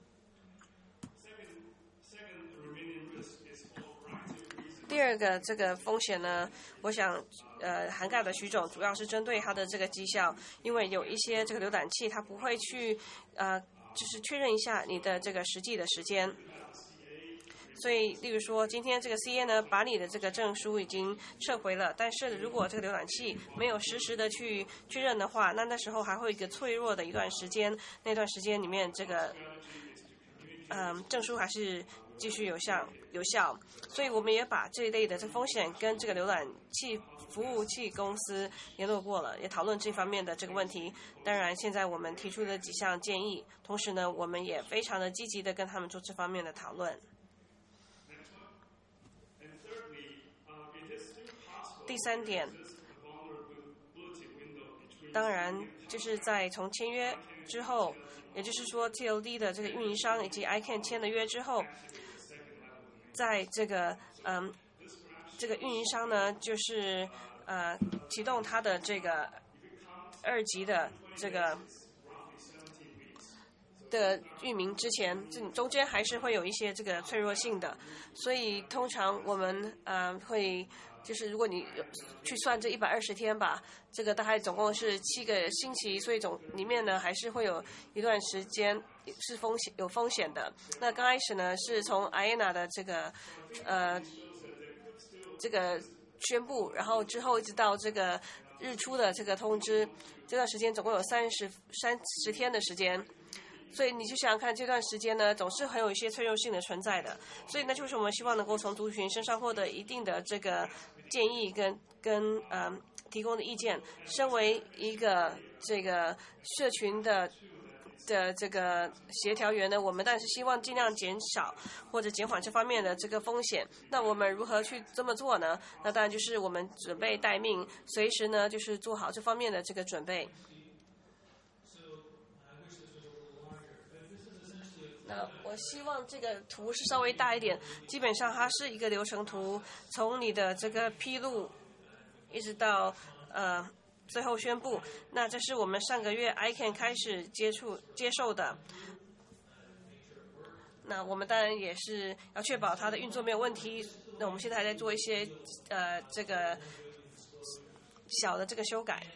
第二个这个风险呢，我想涵盖的许种，主要是针对它的这个绩效，因为有一些这个浏览器它不会去就是确认一下你的这个实际的时间。所以，例如说，今天这个 CA 呢，把你的这个证书已经撤回了，但是如果这个浏览器没有实时的去确认的话，那时候还会有一个脆弱的一段时间，那段时间里面这个证书还是继续有效。所以我们也把这一类的这风险跟这个浏览器服务器公司联络过了，也讨论这方面的这个问题。当然，现在我们提出了几项建议，同时呢，我们也非常的积极的跟他们做这方面的讨论。第三点，当然就是从签约之后，也就是说 TLD 的这个运营商以及 ICANN 签了约之后，在这个运营商呢，就是启动它的这个2级的这个的域名之前，这中间还是会有一些这个脆弱性的，所以通常我们会就是如果你去算这120天吧，这个大概总共是7个星期，所以里面呢还是会有一段时间是有风险的。那刚开始呢是从 IANA 的这个宣布，然后之后一直到这个日出的这个通知，这段时间总共有30天的时间。所以你就想想看，这段时间呢，总是很有一些脆弱性的存在的。所以那就是我们希望能够从族群身上获得一定的这个建议跟提供的意见。身为一个这个社群的这个协调员呢，我们当然是希望尽量减少或者减缓这方面的这个风险。那我们如何去这么做呢？那当然就是我们准备待命，随时呢就是做好这方面的这个准备。那我希望这个图是稍微大一点，基本上它是一个流程图，从你的这个披露一直到最后宣布。那这是我们上个月 ICANN 开始接受的。那我们当然也是要确保它的运作没有问题。那我们现在还在做一些这个小的这个修改。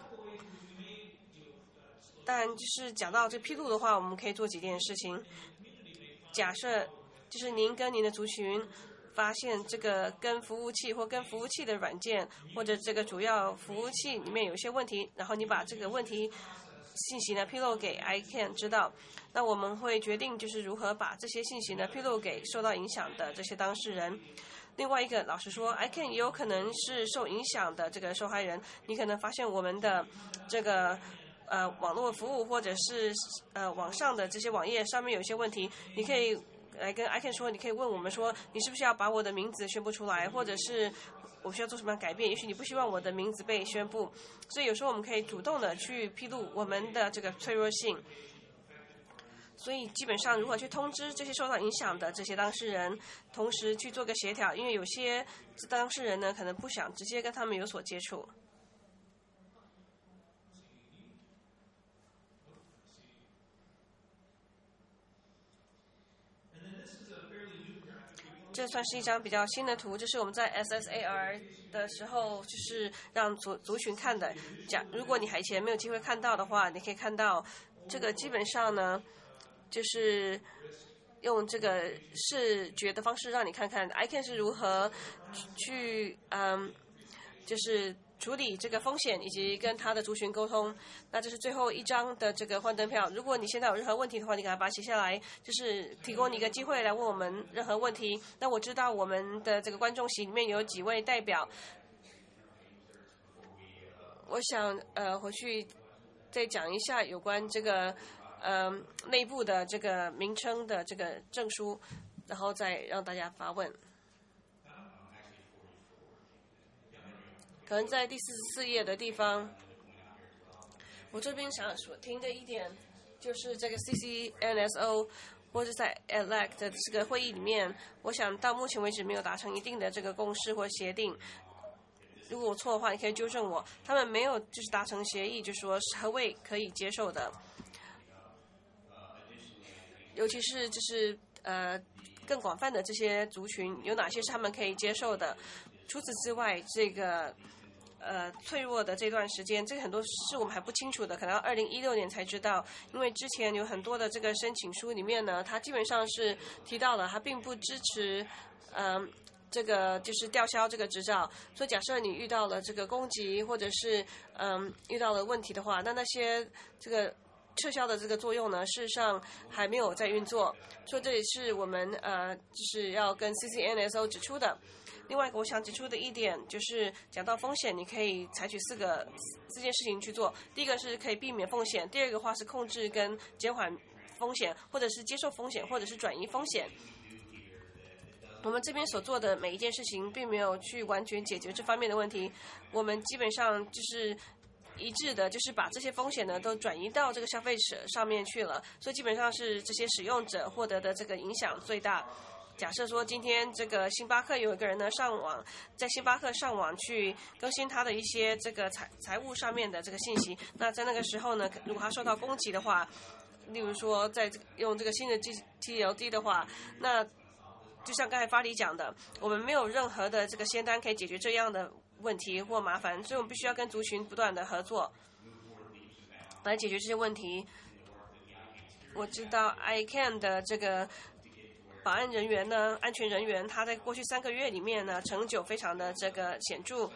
当然，就是讲到这披露的话，我们可以做几件事情。假设就是您跟您的族群发现这个跟服务器或跟服务器的软件或者这个主要服务器里面有一些问题，然后你把这个问题信息呢披露给 ICANN 知道，那我们会决定就是如何把这些信息呢披露给受到影响的这些当事人。另外一个，老实说 ，ICANN 也有可能是受影响的这个受害人。你可能发现我们的这个网络服务或者是网上的这些网页上面有一些问题，你可以来跟 ICANN 说，你可以问我们说，你是不是要把我的名字宣布出来，或者是我需要做什么样的改变？也许你不希望我的名字被宣布，所以有时候我们可以主动的去披露我们的这个脆弱性。所以基本上如何去通知这些受到影响的这些当事人，同时去做个协调，因为有些当事人呢可能不想直接跟他们有所接触。这算是一张比较新的图，这是我们在 SSAR 的时候就是让族群看的。如果你以前没有机会看到的话，你可以看到这个基本上呢就是用这个视觉的方式让你看看 ICANN 是如何去就是处理这个风险以及跟他的族群沟通。那这是最后一张的这个幻灯票，如果你现在有任何问题的话，你给他把它写下来，就是提供你一个机会来问我们任何问题。那我知道我们的这个观众席里面有几位代表，我想回去再讲一下有关这个内部的这个名称的这个证书，然后再让大家发问。 可能在第44页的地方，我这边想说听的一点就是这个 CCNSO 或者在 ELEC 的这个会议里面，我想到目前为止没有达成一定的这个共识或协定。如果我错的话，你可以纠正我。他们没有就是达成协议，就是说何谓可以接受的，尤其是就是更广泛的这些族群有哪些是他们可以接受的。除此之外，这个脆弱的这段时间，这个很多是我们还不清楚的，可能要2016年才知道。因为之前有很多的这个申请书里面呢，它基本上是提到了，它并不支持这个就是吊销这个执照。所以假设你遇到了这个攻击，或者是遇到了问题的话，那些这个撤销的这个作用呢，事实上还没有在运作。所以这也是我们就是要跟 CCNSO 指出的。另外一个我想指出的一点就是讲到风险，你可以采取四件事情去做。第一个是可以避免风险，第二个话是控制跟减缓风险，或者是接受风险，或者是转移风险。我们这边所做的每一件事情并没有去完全解决这方面的问题，我们基本上就是一致的，就是把这些风险呢都转移到这个消费者上面去了，所以基本上是这些使用者获得的这个影响最大。假设说今天这个星巴克有一个人呢在星巴克上网去更新他的一些这个财务上面的这个信息，那在那个时候呢，如果他受到攻击的话，例如说在用这个新的 GTLD 的话，那就像刚才法理讲的，我们没有任何的这个仙丹可以解决这样的问题或麻烦，所以我们必须要跟族群不断的合作来解决这些问题。我知道 ICANN 的这个保安人员呢，安全人员，他在过去3个月里面呢，成就非常的这个显著，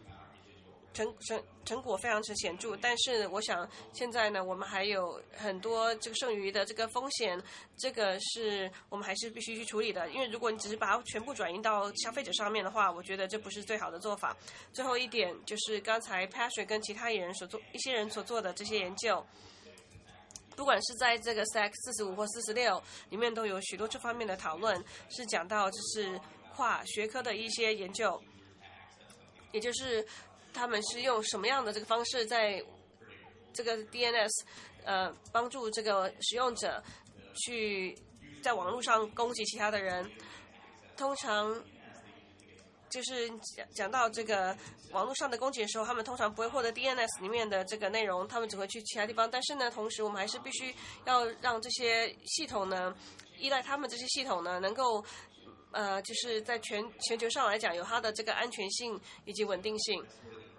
成果非常之显著。但是我想现在呢，我们还有很多这个剩余的这个风险，这个是我们还是必须去处理的。因为如果你只是把它全部转移到消费者上面的话，我觉得这不是最好的做法。最后一点就是刚才 Patrick 跟其他一些人所做的这些研究，不管是在这个 SAC 45或46里面都有许多这方面的讨论，是讲到就是跨学科的一些研究，也就是他们是用什么样的这个方式在这个 DNS 帮助这个使用者去在网络上攻击其他的人。通常就是讲到这个网络上的攻击的时候，他们通常不会获得 DNS 里面的这个内容，他们只会去其他地方。但是呢，同时我们还是必须要让这些系统呢，依赖他们这些系统呢，能够就是在全球上来讲有它的这个安全性以及稳定性。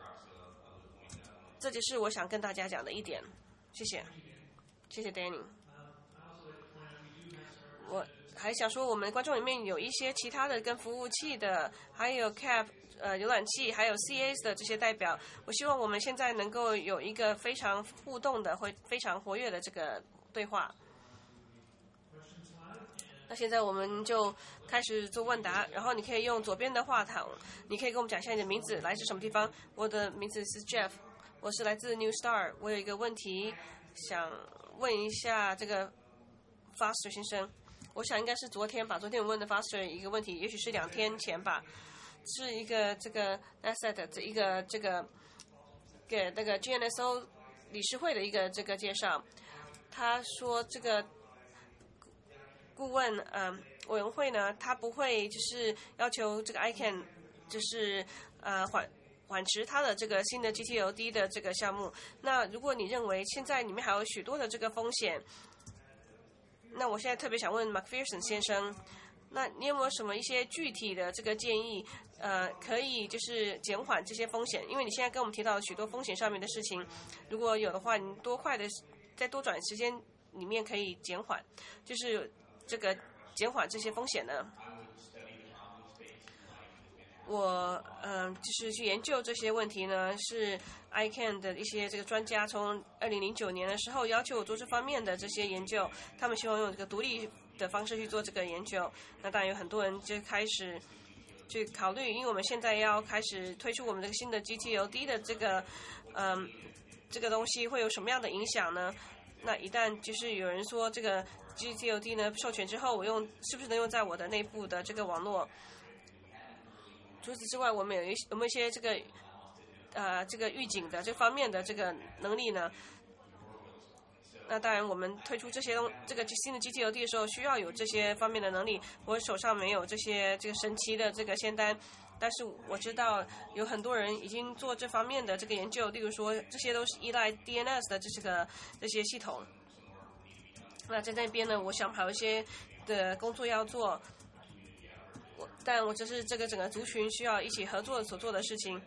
这就是我想跟大家讲的一点。谢谢 Danny。我还想说，我们观众里面有一些其他的跟服务器的，还有 CAP 浏览器，还有 CAs 的这些代表。我希望我们现在能够有一个非常互动的、非常活跃的这个对话。那现在我们就开始做问答，然后你可以用左边的话筒，你可以跟我们讲一下你的名字，来自什么地方。我的名字是 Jeff， 我是来自 New Star。我有一个问题想问一下这个 Foster 先生。我想应该是昨天我问的 Foster 一个问题，也许是2天前吧，是一个这个 NASDAQ 的一个这个给那个 GNSO 理事会的一个这个介绍。他说这个顾问委员会呢，他不会就是要求这个 ICANN 就是缓迟他的这个新的 GTLD 的这个项目。那如果你认为现在里面还有许多的这个风险，那我现在特别想问 McPherson 先生，那你有没有什么一些具体的这个建议，可以就是减缓这些风险？因为你现在跟我们提到了许多风险上面的事情，如果有的话，你在多短时间里面可以减缓，就是这个减缓这些风险呢？我就是去研究这些问题呢，是 ICANN 的一些这个专家从2009年的时候要求我做这方面的这些研究，他们希望用这个独立的方式去做这个研究。那当然有很多人就开始去考虑，因为我们现在要开始推出我们这个新的 GTLD 的这个东西会有什么样的影响呢？那一旦就是有人说这个 GTLD 呢授权之后，我是不是能用在我的内部的这个网络？除此之外，我们有一些这个这个预警的这方面的这个能力呢？那当然，我们推出这个新的 GTLD 的时候，需要有这些方面的能力。我手上没有这个神奇的这个仙丹，但是我知道有很多人已经做这方面的这个研究，例如说这些都是依赖 DNS 的这些系统。那在那边呢，我想还有一些的工作要做，但我这是这个整个族群需要一起合作所做的事情。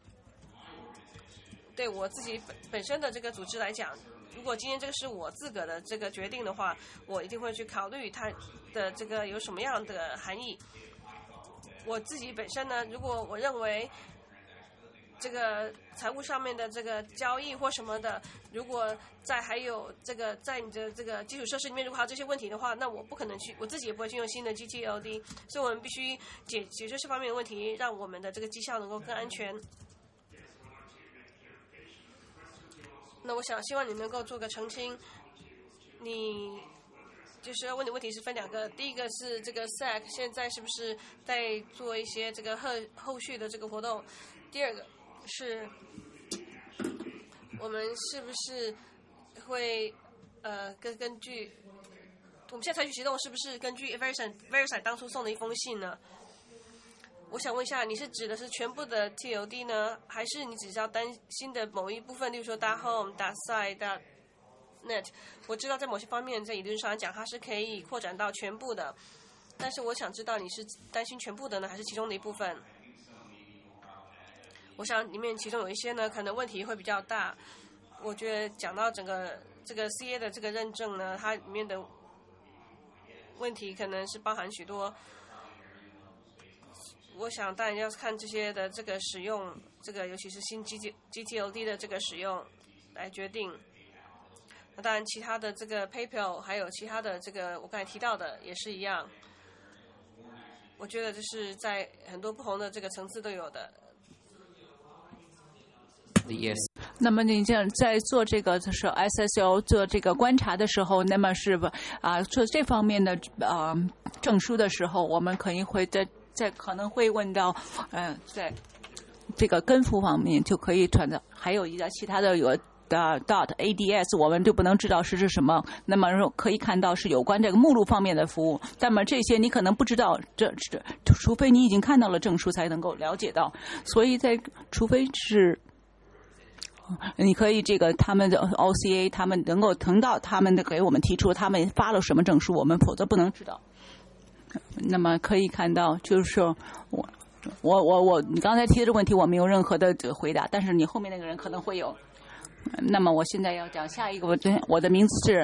对我自己本身的这个组织来讲，如果今天这个是我自个的这个决定的话，我一定会去考虑它的这个有什么样的含义。我自己本身呢，如果我认为这个财务上面的这个交易或什么的，如果还有在你的这个基础设施里面如果还有这些问题的话，那我不可能我自己也不会去用新的 GTLD， 所以我们必须解决这方面的问题，让我们的这个绩效能够更安全。那我希望你能够做个澄清，你就是要问的问题是分两个，第一个是这个 SAC 现在是不是在做一些这个后续的这个活动，第二个是我们是不是会根据我们现在采取行动，是不是根据 Verisign 当初送的一封信呢？我想问一下，你是指的是全部的 TLD 呢，还是你只是要担心的某一部分，例如说 .home、.site、.net？ 我知道在某些方面，在理论上讲，它是可以扩展到全部的，但是我想知道你是担心全部的呢，还是其中的一部分？我想里面其中有一些呢，可能问题会比较大。我觉得讲到整个这个 CA 的这个认证呢，它里面的问题可能是包含许多。我想当然要看这些的这个使用，这个尤其是新 GTLD 的这个使用来决定。那当然其他的这个 PayPal 还有其他的这个我刚才提到的也是一样。我觉得这是在很多不同的这个层次都有的。 Yes。那么你在做这个的时候 ，SSO 做这个观察的时候，那么是做这方面的证书的时候，我们可能会可能会问到，在这个根符方面就可以传的，还有一个其他的有.ads 我们就不能知道是什么，那么可以看到是有关这个目录方面的服务，那么这些你可能不知道，除非你已经看到了证书才能够了解到，所以除非是。你可以他们的 OCA 他们能够腾到他们的给我们提出他们发了什么证书，我们否则不能知道。那么可以看到就是说你刚才提的这个问题我没有任何的回答，但是你后面那个人可能会有。那么我现在要讲下一个，我的名字是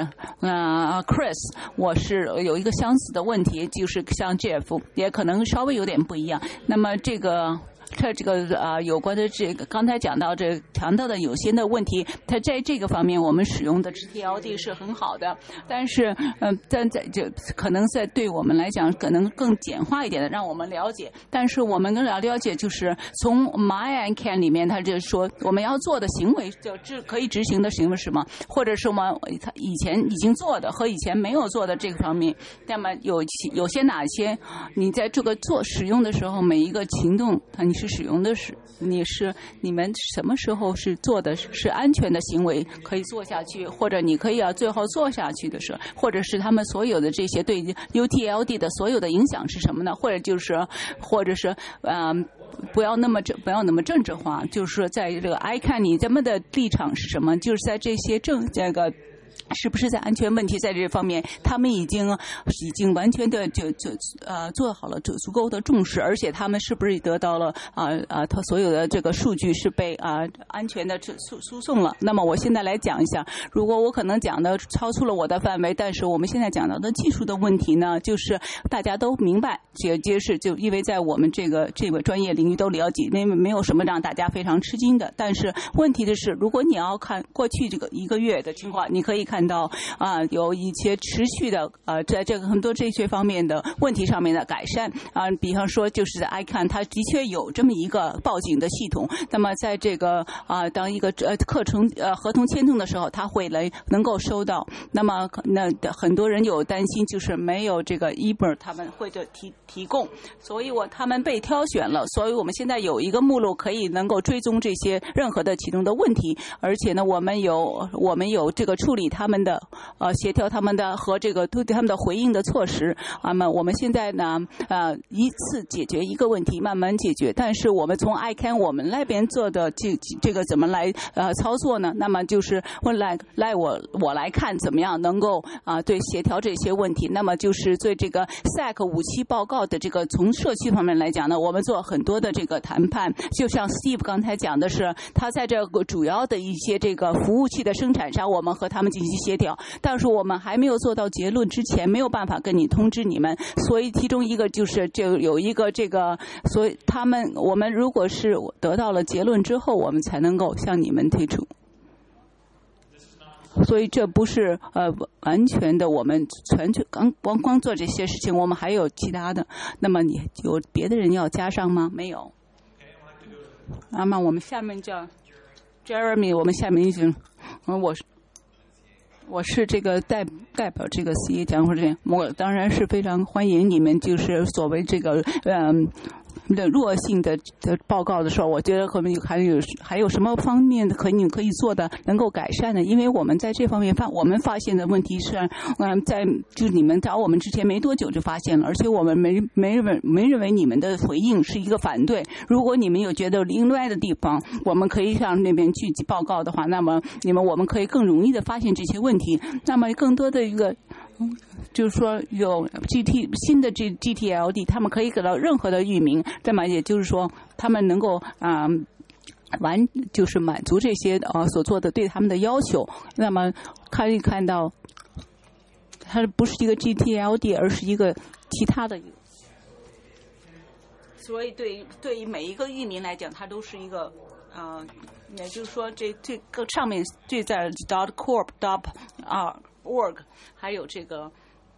Chris， 我是有一个相似的问题，就是像 Jeff 也可能稍微有点不一样。那么这个有关的这个刚才谈到的有些的问题，它在这个方面我们使用的 GTLD 是很好的，但是在可能在对我们来讲可能更简化一点的让我们了解，但是我们更要了解就是从 MyICANN 里面它就是说我们要做的行为可以执行的行为是什么，或者是我们以前已经做的和以前没有做的这个方面，那么有些哪些你在这个使用的时候每一个行动你是使用的你们什么时候是做的是安全的行为可以做下去，或者你可以最后做下去的时候，或者是他们所有的这些对 UTLD 的所有的影响是什么呢？或者是不要那么政治化，就是说在这个 ICANN 你咱们的立场是什么？就是在这些是不是在安全问题在这方面，他们已经完全的做好了足够的重视，而且他们是不是得到了他所有的这个数据是被安全的输送了？那么我现在来讲一下，如果我可能讲的超出了我的范围，但是我们现在讲到的技术的问题呢，就是大家都明白，就因为在我们这个专业领域都了解，因为没有什么让大家非常吃惊的。但是问题的是，如果你要看过去这个1个月的情况，你可以看看到有一些持续的在这个很多这些方面的问题上面的改善比方说就是在 ICANN 它的确有这么一个报警的系统，那么在这个当一个课程合同签订的时候，它会能够收到。那么很多人有担心，就是没有这个 eBird 他们会提供，所以他们被挑选了，所以我们现在有一个目录可以能够追踪这些任何的启动的问题，而且呢我们有这个处理他们的协调他们的和这个对他们的回应的措施。那么我们现在呢一次解决一个问题，慢慢解决，但是我们从 ICANN 我们那边做的这个怎么来操作呢？那么就是我来看怎么样能够对协调这些问题。那么就是对这个 SAC57报告的这个从社区方面来讲呢，我们做很多的这个谈判，就像 Steve 刚才讲的是，他在这个主要的一些这个服务器的生产上，我们和他们进行协调，但是我们还没有做到结论之前，没有办法跟你通知你们。所以其中一个就是就有一个这个，所以我们如果是得到了结论之后，我们才能够向你们提出。所以这不是完全的，我们光做这些事情，我们还有其他的。那么你有别的人要加上吗？没有。那么我们下面叫 Jeremy， 我们下面已经，我是这个代表这个 CA 讲或者我当然是非常欢迎你们，就是所谓这个弱性的报告的时候，我觉得可能还有什么方面的你可以做的能够改善的？因为我们在这方面我们发现的问题是，就你们找我们之前没多久就发现了，而且我们没认为你们的回应是一个反对。如果你们有觉得另外的地方，我们可以向那边去报告的话，那么我们可以更容易的发现这些问题。那么更多的一个。就是说有新的GTLD， 他们可以给到任何的域名，那么也就是说他们能够就是满足这些所做的对他们的要求。那么可以看到，它不是一个 GTLD， 而是一个其他的。所以对于每一个域名来讲，它都是一个也就是说这个上面就在 .corp.org 还有这个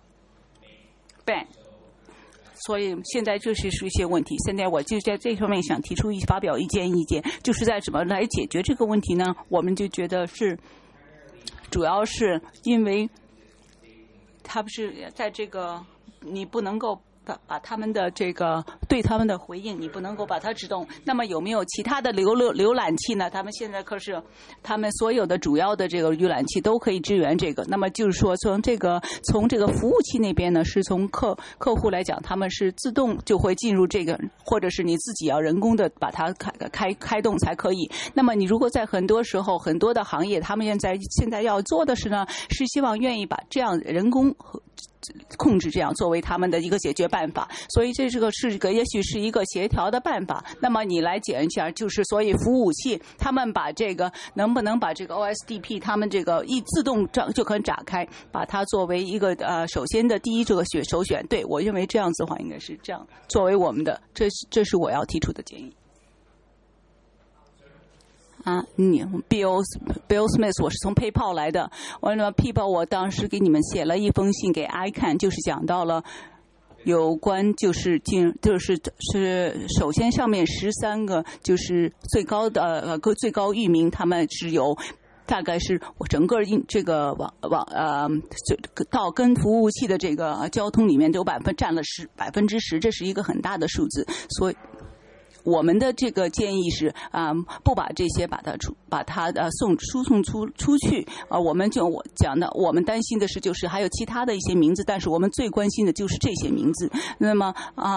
ban， 所以现在就是一些问题。现在我就在这方面想发表意见，就是在怎么来解决这个问题呢？我们就觉得是主要是因为他不是在这个你不能够把他们的这个对他们的回应，你不能够把它自动。那么有没有其他的浏览器呢？他们现在可是他们所有的主要的这个浏览器都可以支援这个。那么就是说从这个服务器那边呢，是从客户来讲，他们是自动就会进入这个，或者是你自己要人工的把它开动才可以。那么你如果在很多时候很多的行业，他们现在要做的是呢，是希望愿意把这样人工控制这样作为他们的一个解决办法，所以这是也许是一个协调的办法。那么你来讲一下，就是所以服务器他们把这个能不能把这个 OSDP 他们这个一自动就可以打开，把它作为一个首先的第一这个首选。对，我认为这样子的话应该是这样作为我们的，这是我要提出的建议。Bill Smith， 我是从 PayPal 来的。PayPal 我当时给你们写了一封信给 ICANN， 就是讲到了有关就是首先上面13个就是最高域名，他们是有大概是我整个这个到跟服务器的这个交通里面都占了10%，这是一个很大的数字。所以我们的这个建议是不把这些把它输送出去。我讲的，我们担心的是就是还有其他的一些名字，但是我们最关心的就是这些名字。那么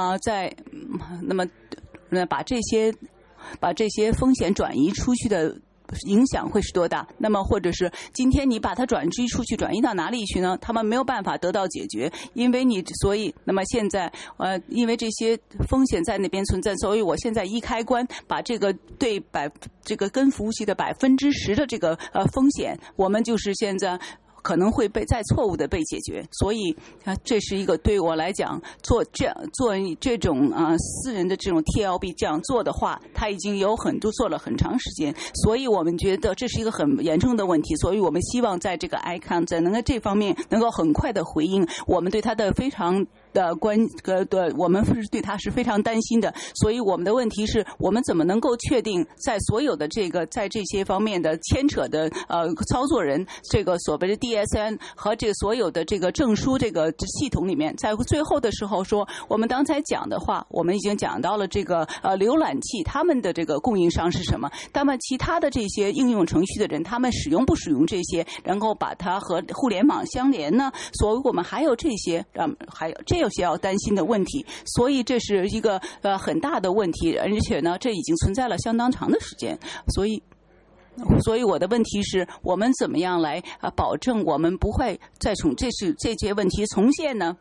把这些风险转移出去的影响会是多大？那么或者是今天你把它转移出去，转移到哪里去呢？他们没有办法得到解决，因为所以那么现在因为这些风险在那边存在，所以我现在一开关把这个这个跟服务器的10%的这个风险，我们就是现在可能会再错误的被解决。所以这是一个对我来讲做这种私人的这种 TLB 这样做的话，他已经有做了很长时间，所以我们觉得这是一个很严重的问题。所以我们希望在这个 ICANN 在能够这方面能够很快的回应，我们对他的非常我们是对他是非常担心的。所以我们的问题是，我们怎么能够确定在所有的在这些方面的牵扯的操作人，这个所谓的 DSN 和这个所有的这个证书这个系统里面，在最后的时候说，我们刚才讲的话，我们已经讲到了这个浏览器他们的这个供应商是什么，那么其他的这些应用程序的人，他们使用不使用这些，然后把它和互联网相连呢？所以我们还有这些还有这些要担心的问题，所以这是一个很大的问题，而且呢，这已经存在了相当长的时间。所以我的问题是，我们怎么样来保证我们不会再从这些问题重现呢？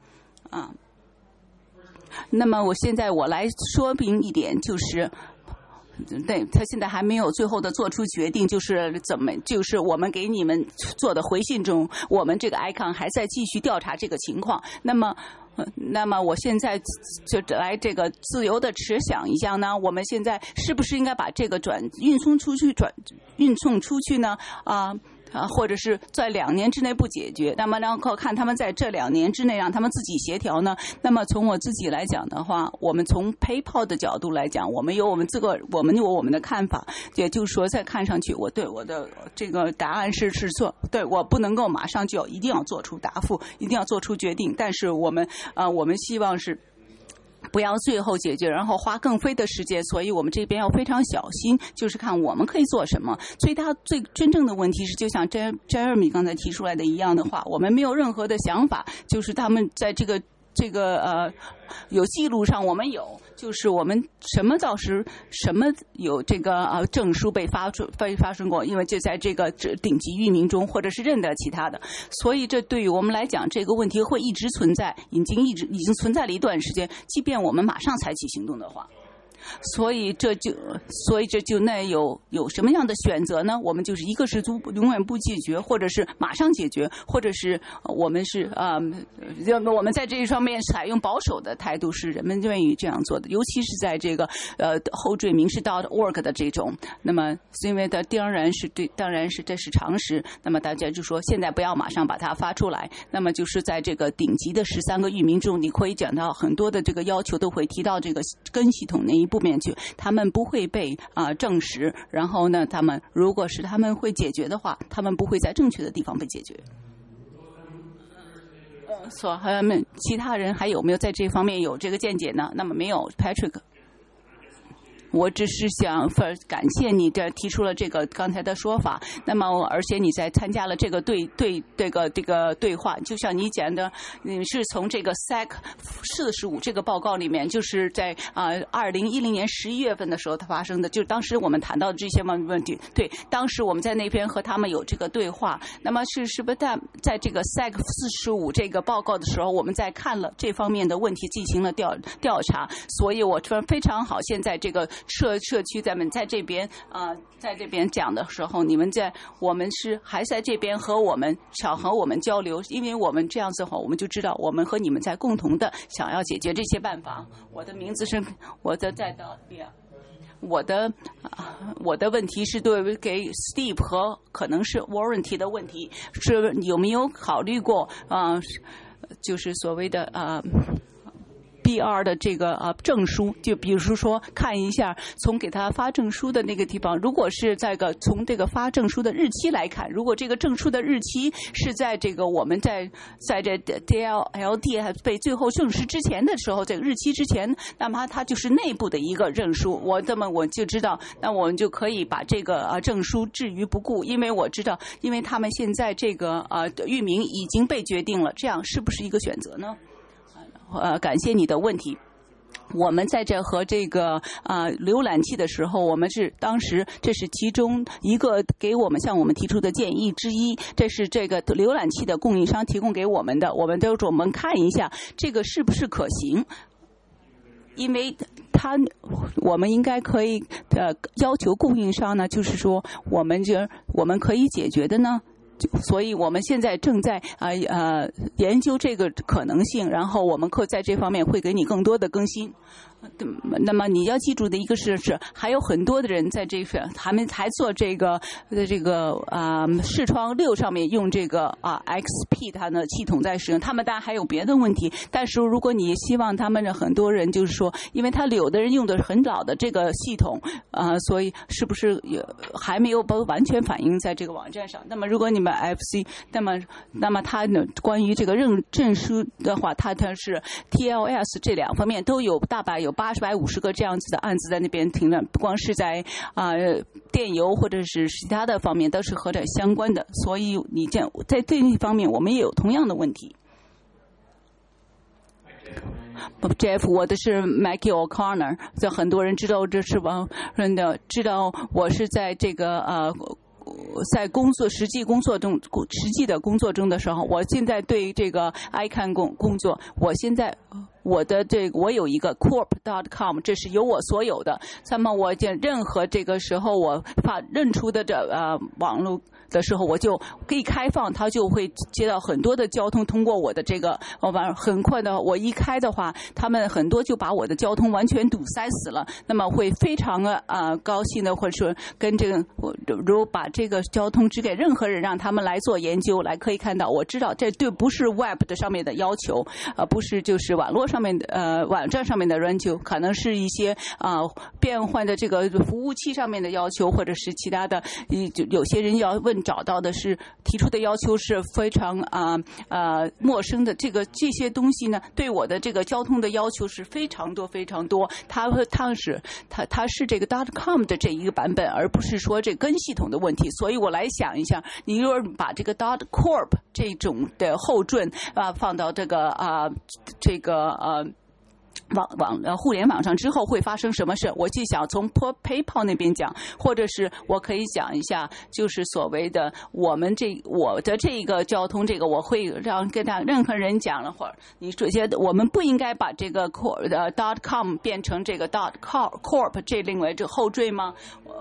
那么现在我来说明一点，就是对，他现在还没有最后的做出决定，就是我们给你们做的回信中，我们这个 ICANN 还在继续调查这个情况。那么我现在就来这个自由的持想一下呢，我们现在是不是应该把这个运送出去呢？或者是在2年之内不解决，那么然后看他们在这2年之内让他们自己协调呢？那么从我自己来讲的话，我们从 PayPal 的角度来讲，我们有我们的看法，也就是说，在看上去，我对我的这个答案是错，对我不能够马上就一定要做出答复，一定要做出决定，但是我们希望是不要最后解决，然后花更费的时间，所以我们这边要非常小心，就是看我们可以做什么。最真正的问题是，就像 Jeremy 刚才提出来的一样的话，我们没有任何的想法，就是他们在这个有记录上我们有，就是我们什么有这个证书被发生过，因为就在这个顶级域名中，或者是任何其他的，所以这对于我们来讲，这个问题会一直存在，已经存在了一段时间，即便我们马上采取行动的话。所以这就那有什么样的选择呢？我们就是一个是永远不解决，或者是马上解决，或者是我们我们在这一方面采用保守的态度，是人们愿意这样做的，尤其是在这个后缀民事 .org 的这种。那么因为它当然是这是常识，那么大家就说现在不要马上把它发出来。那么就是在这个顶级的13个域名中，你可以讲到很多的这个要求都会提到这个根系统那一部面去，他们不会被证实，然后呢，如果是他们会解决的话，他们不会在正确的地方被解决。其他人还有没有在这方面有这个见解呢？那么没有 ，Patrick。我只是想感谢你这提出了这个刚才的说法，那么而且你在参加了这个对话，就像你讲的，你是从这个 SAC 45这个报告里面，就是在2010年11月份的时候它发生的，就是当时我们谈到的这些问题，对，当时我们在那边和他们有这个对话，那么是不是在这个 SAC 45这个报告的时候，我们在看了这方面的问题进行了调查，所以我非常好，现在这个社区咱们在这边讲的时候，我们是还在这边和我们交流，因为我们这样子的话，我们就知道我们和你们在共同的想要解决这些办法。我的名字是我的问题是对给 Steve 和可能是 Warranty 的问题，是有没有考虑过就是所谓的BR 的这个证书，就比如说看一下从给他发证书的那个地方，如果是从这个发证书的日期来看，如果这个证书的日期是在这个我们在这 DLLD 还被最后证实之前的时候，这个日期之前，那么它就是内部的一个证书，我就知道，那我们就可以把这个证书置于不顾，因为我知道，因为他们现在这个域名已经被决定了，这样是不是一个选择呢？感谢你的问题。我们在这和这个浏览器的时候，我们当时这是其中一个向我们提出的建议之一，这是这个浏览器的供应商提供给我们的，我们看一下这个是不是可行，因为我们应该可以要求供应商呢，就是说我们可以解决的呢。 所以我们现在正在研究这个可能性，然后我们在这方面会给你更多的更新。那么你要记住的一个是还有很多的人在这个还做这个视窗6上面用这个XP 它的系统在使用，他们当然还有别的问题，但是如果你希望他们的很多人就是说，因为他有的人用的很老的这个系统所以是不是还没有完全反映在这个网站上。那么如果你们 FC 那么它呢关于这个证书的话，它是 TLS 这2方面都有大概有80-50个这样子的案子在那边停了，不光是在电邮或者是其他的方面都是和这相关的，所以你在这一方面我们也有同样的问题。Jeff， 我的是 Mackie O'Connor， 这很多人知道这是知道我是在这个在实际的工作中的时候，我现在对这个 ICANN 工作，我有一个 corp.com， 这是由我所有的。那么我任何这个时候我认出的网络的时候，我就可以开放，它就会接到很多的交通，通过我的这个很快的，我一开的话，他们很多就把我的交通完全堵塞死了。那么会非常的高兴的，或者说跟这个如果把这个交通指给任何人，让他们来做研究，可以看到，我知道这不是 Web 的上面的要求，不是就是网络上面的网站上面的要求，可能是一些变换的这个服务器上面的要求，或者是其他的，有些人找到的是提出的要求是非常陌生的，这些东西呢，对我的这个交通的要求是非常多非常多。它是这个 .com 的这一个版本，而不是说这根系统的问题。所以我来想一下，你如果把这个 .corp 这种的后缀放到这个互联网上之后会发生什么事？我就想从 PayPal 那边讲，或者是我可以讲一下，就是所谓的我的这个交通，这个我会跟任何人讲了会儿。你觉得我们不应该把这个 .com 变成这个 .corp 这另外这后缀吗？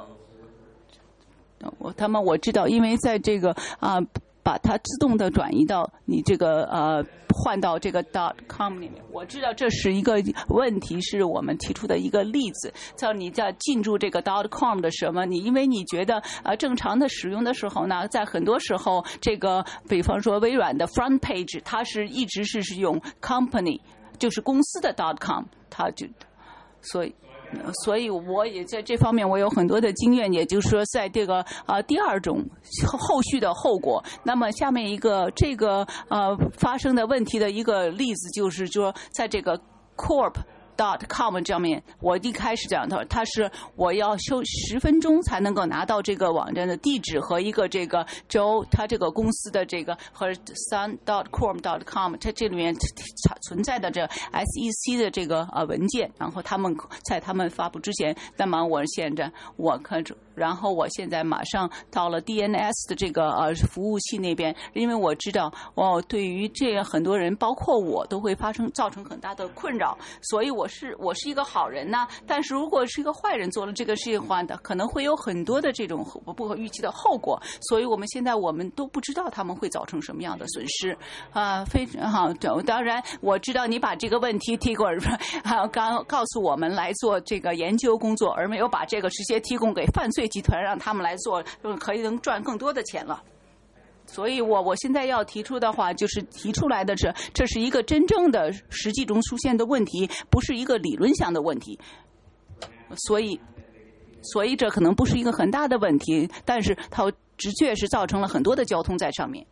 我知道，因为在这个把它自动的转移到你这个换到这个 .com 里面，我知道这是一个问题，是我们提出的一个例子。像你在进入这个 .com 的什么，因为你觉得正常的使用的时候呢，在很多时候这个比方说微软的 front page 它是一直是用 company 就是公司的 .com， 它就所以我也在这方面我有很多的经验，也就是说在这个第二种后续的后果。那么下面一个这个发生的问题的一个例子，就是说在这个 corp.com 上面，我一开始讲的，它是我要收10分钟才能够拿到这个网站的地址和一个这个它这个公司的这个和 sun.corp.com 它这里面存在的这 SEC 的这个文件，然后他们发布之前，那么然后我现在马上到了 DNS 的这个服务器那边，因为我知道对于这样很多人包括我都会造成很大的困扰，所以我是一个好人呢，但是如果是一个坏人做了这个事情的话，可能会有很多的这种不可预期的后果，所以我们都不知道他们会造成什么样的损失非常好。当然我知道你把这个问题提过告诉我们来做这个研究工作，而没有把这个直接提供给犯罪集团让他们来做，能赚更多的钱了。所以我现在要提出的话，就是提出来的这是一个真正的实际中出现的问题，不是一个理论上的问题。所以这可能不是一个很大的问题，但是它的确是造成了很多的交通在上面。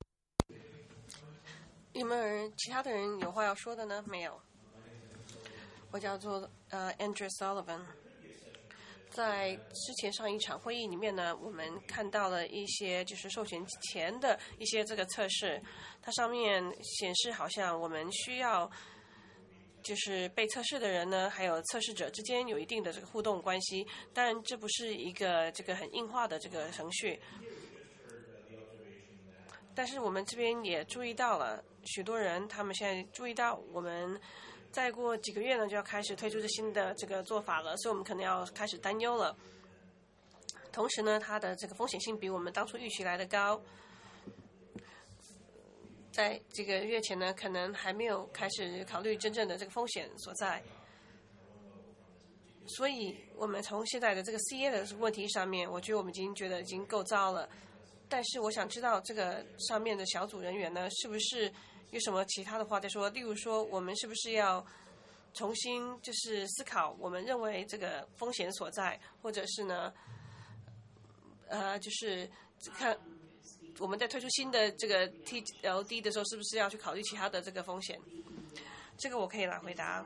有没有其他的人有话要说的呢？没有。我叫做Andrew Sullivan。在之前上一场会议里面呢，我们看到了一些就是授权前的一些这个测试，它上面显示好像我们需要就是被测试的人呢，还有测试者之间有一定的这个互动关系，当然这不是一个这个很硬化的这个程序，但是我们这边也注意到了许多人，他们现在注意到我们再过几个月呢，就要开始推出新的这个做法了，所以我们可能要开始担忧了。同时呢，它的这个风险性比我们当初预期来的高， 在这个月前呢，可能还没有开始考虑真正的这个风险所在。所以，我们从现在的这个 CA 的问题上面，我觉得我们觉得已经够糟了。但是，我想知道这个上面的小组人员呢，是不是有什么其他的话再说？例如说，我们是不是要重新就是思考我们认为这个风险所在，或者是呢，就是看我们在推出新的这个 TLD 的时候，是不是要去考虑其他的这个风险？这个我可以来回答。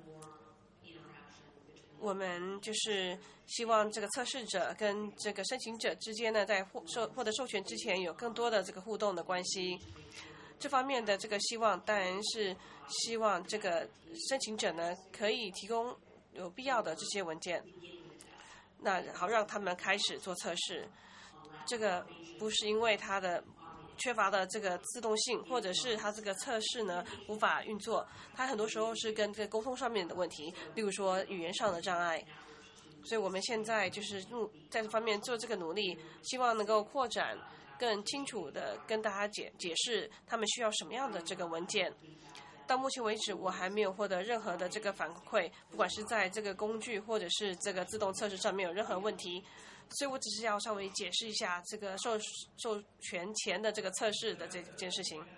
我们就是希望这个测试者跟这个申请者之间呢，在获得授权之前有更多的这个互动的关系。这方面的这个希望当然是希望这个申请者呢可以提供有必要的这些文件，那好让他们开始做测试。这个不是因为他的缺乏的这个自动性，或者是他这个测试呢无法运作，他很多时候是跟这个沟通上面的问题，例如说语言上的障碍。所以我们现在就是在这方面做这个努力，希望能够扩展更清楚的跟大家解释他们需要什么样的这个文件。到目前为止，我还没有获得任何的这个反馈，不管是在这个工具或者是这个自动测试上面有任何问题，所以我只是要稍微解释一下这个授权前的这个测试的这件事情。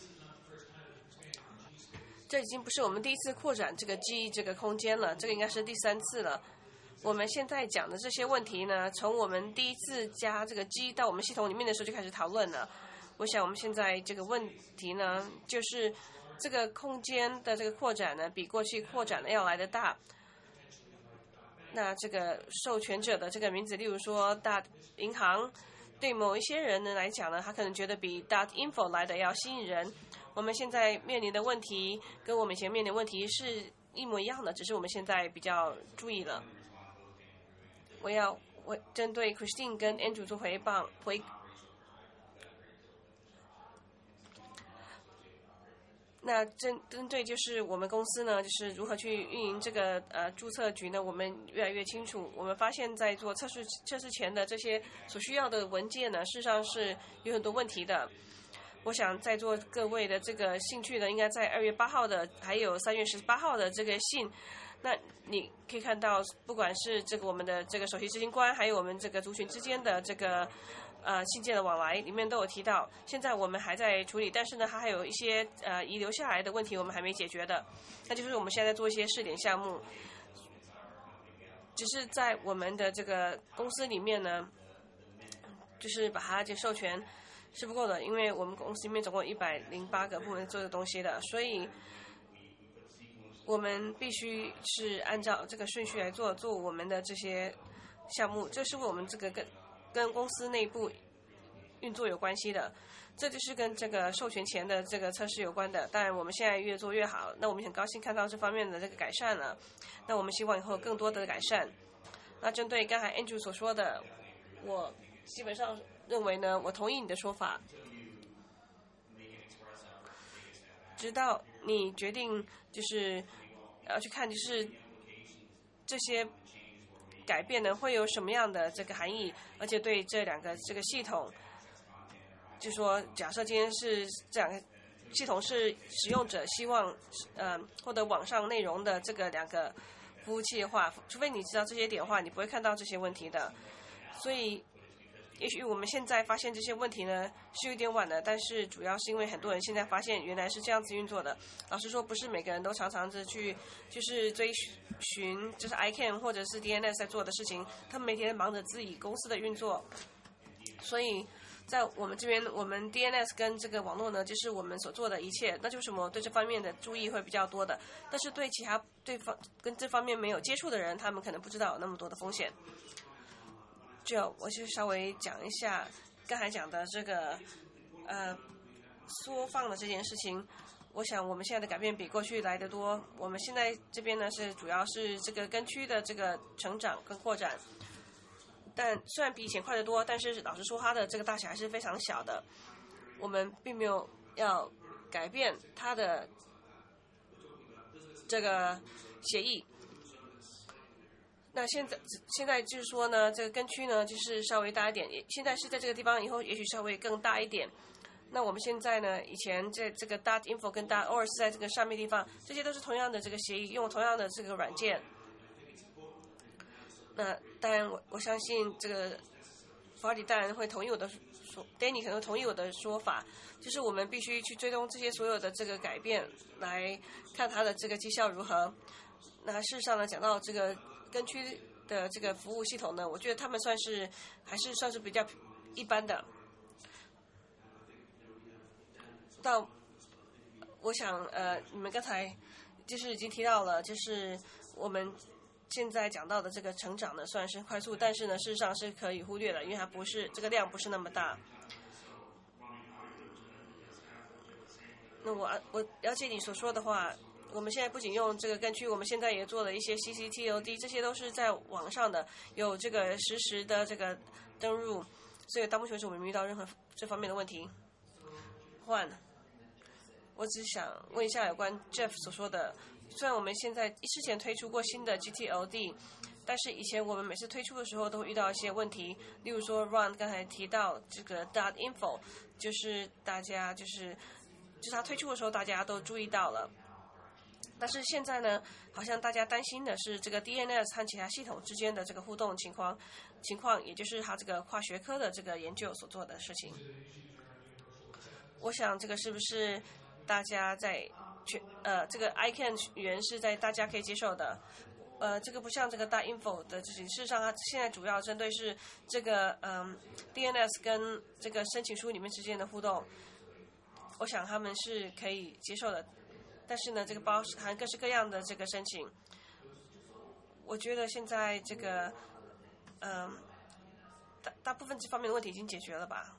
这已经不是我们第一次扩展这个记忆这个空间了，这个应该是第3次了。我们现在讲的这些问题呢，从我们第一次加这个记忆到我们系统里面的时候就开始讨论了。我想我们现在这个问题呢，就是这个空间的这个扩展呢，比过去扩展的要来得大。那这个授权者的这个名字，例如说大银行，对某一些人呢来讲呢，他可能觉得比 .info 来的要吸引人。我们现在面临的问题跟我们以前面临的问题是一模一样的，只是我们现在比较注意了。我针对 Christine 跟 Andrew 做回。那针对就是我们公司呢，就是如何去运营这个注册局呢，我们越来越清楚。我们发现在做测试前的这些所需要的文件呢，事实上是有很多问题的。我想在座各位的这个兴趣呢，应该在2月8号的还有3月18号的这个信，那你可以看到，不管是这个我们的这个首席执行官，还有我们这个族群之间的这个信件的往来里面都有提到。现在我们还在处理，但是呢，它还有一些遗留下来的问题我们还没解决的，那就是我们现在做一些试点项目。只是在我们的这个公司里面呢，就是把它授权是不够的，因为我们公司里面总共108个部门做的东西的，所以我们必须是按照这个顺序来做我们的这些项目，这是我们这个跟公司内部运作有关系的，这就是跟这个授权前的这个测试有关的。当然我们现在越做越好，那我们很高兴看到这方面的这个改善了，那我们希望以后更多的改善。那针对刚才 Andrew 所说的，我基本上认为呢，我同意你的说法，直到你决定就是要去看就是这些改变呢会有什么样的这个含义，而且对这两个这个系统，就说假设今天是这两个系统是使用者希望获得网上内容的这个两个服务器的话，除非你知道这些点的话，你不会看到这些问题的。所以也许我们现在发现这些问题呢是有点晚了，但是主要是因为很多人现在发现原来是这样子运作的。老实说，不是每个人都常常去就是追寻就是 ICANN 或者是 DNS 在做的事情，他们每天忙着自己公司的运作。所以在我们这边，我们 DNS 跟这个网络呢，就是我们所做的一切，那就是我们对这方面的注意会比较多的。但是对其他跟这方面没有接触的人，他们可能不知道有那么多的风险。我就稍微讲一下刚才讲的这个缩放的这件事情。我想我们现在的改变比过去来得多。我们现在这边呢是主要是这个跟区的这个成长跟扩展，但虽然比以前快得多，但是老实说它的这个大小还是非常小的。我们并没有要改变它的这个协议。那现在就是说呢，这个跟区呢就是稍微大一点，现在是在这个地方，以后也许稍微更大一点。 那我们现在呢，以前这个 .info 跟 .org 是在这个上面地方，这些都是同样的这个协议，用同样的这个软件。那当然我相信这个法理当然会同意我的Danny 可能会同意我的说法，就是我们必须去追踪这些所有的这个改变，来看它的这个绩效如何。那事实上呢，讲到这个跟区的这个服务系统呢，我觉得他们还是算是比较一般的。到我想你们刚才就是已经提到了，就是我们现在讲到的这个成长呢，算是快速，但是呢，事实上是可以忽略的，因为它不是这个量不是那么大。那我了解你所说的话，我们现在不仅用这个跟区，我们现在也做了一些 CCTLD， 这些都是在网上的，有这个实时的这个登入，所以到目前为止我们没遇到任何这方面的问题。我只想问一下有关 Jeff 所说的，虽然我们现在之前推出过新的 GTLD， 但是以前我们每次推出的时候都会遇到一些问题，例如说 Ron 刚才提到这个 .info， 就是大家就是他推出的时候大家都注意到了，但是现在呢，好像大家担心的是这个 DNS 和其他系统之间的这个互动情况，也就是他这个跨学科的这个研究所做的事情。我想这个是不是大家在这个 ICANN 语言是在大家可以接受的，这个不像这个 .info 的事情。事实上，它现在主要针对是这个DNS 跟这个申请书里面之间的互动，我想他们是可以接受的。但是呢，这个包含各式各样的这个申请，我觉得现在这个大部分这方面的问题已经解决了吧。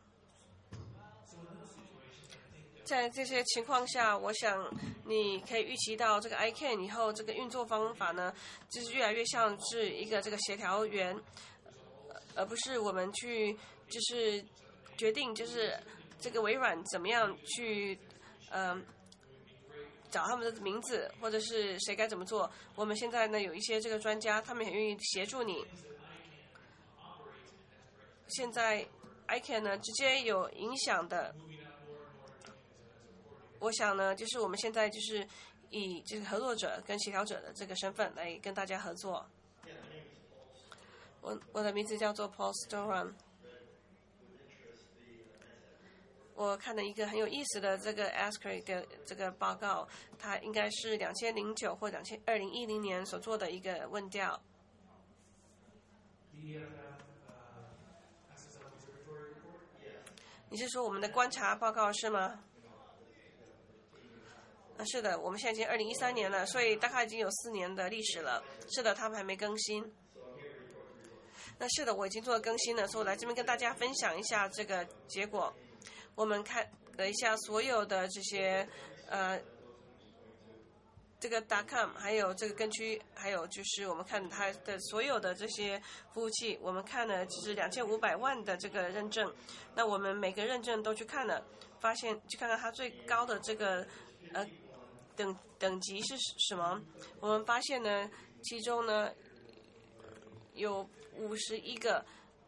在这些情况下，我想你可以预期到这个 ICANN 以后这个运作方法呢，就是越来越像是一个这个协调员，而不是我们去就是决定就是这个微软怎么样去找他们的名字，或者是谁该怎么做。我们现在呢有一些这个专家，他们很愿意协助你。现在 ICANN 呢直接有影响的。我想呢，就是我们现在就是以这个合作者跟协调者的这个身份来跟大家合作。我的名字叫做 Paul Storan。我看了一个很有意思的这个 ASCRI 的这个报告，它应该是2009或2010年所做的一个问调。你是说我们的观察报告是吗？是的，我们现在已经2013年了，所以大概已经有4年的历史了。是的，他们还没更新。那是的，我已经做了更新了，所以我来这边跟大家分享一下这个结果。我们看了一下所有的这些这个 .com 还有这个跟区，还有就是我们看它的所有的这些服务器，我们看了就是2500万的这个认证。那我们每个认证都去看了，发现去看看它最高的这个等级是什么。我们发现呢，其中呢有51个，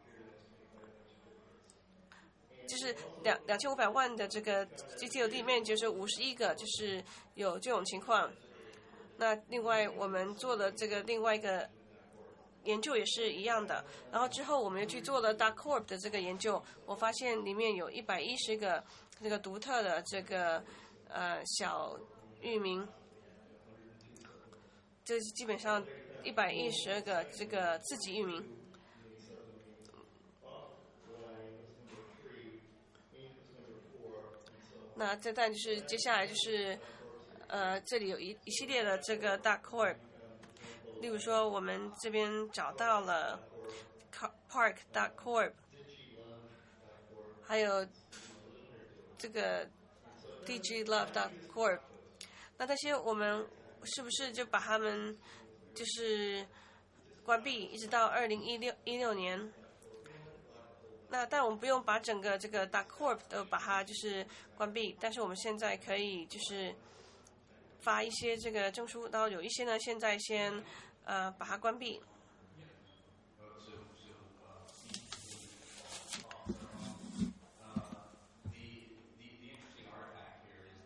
就是2500万的这个 GTLD 里面就是51个就是有这种情况。那另外我们做了这个另外一个研究也是一样的，然后之后我们又去做了 .corp 的这个研究，我发现里面有110个这个独特的这个小域名，这基本上112个这个自己域名。那这但就是接下来就是这里有一系列的这个.corp， 例如说我们这边找到了 park.corp， 还有这个 dglove.corp。 那这些我们是不是就把它们就是关闭一直到2016年？那但我们不用把整个这个 .corp 都把它就是关闭，但是我们现在可以就是发一些这个证书，然后有一些呢现在先把它关闭。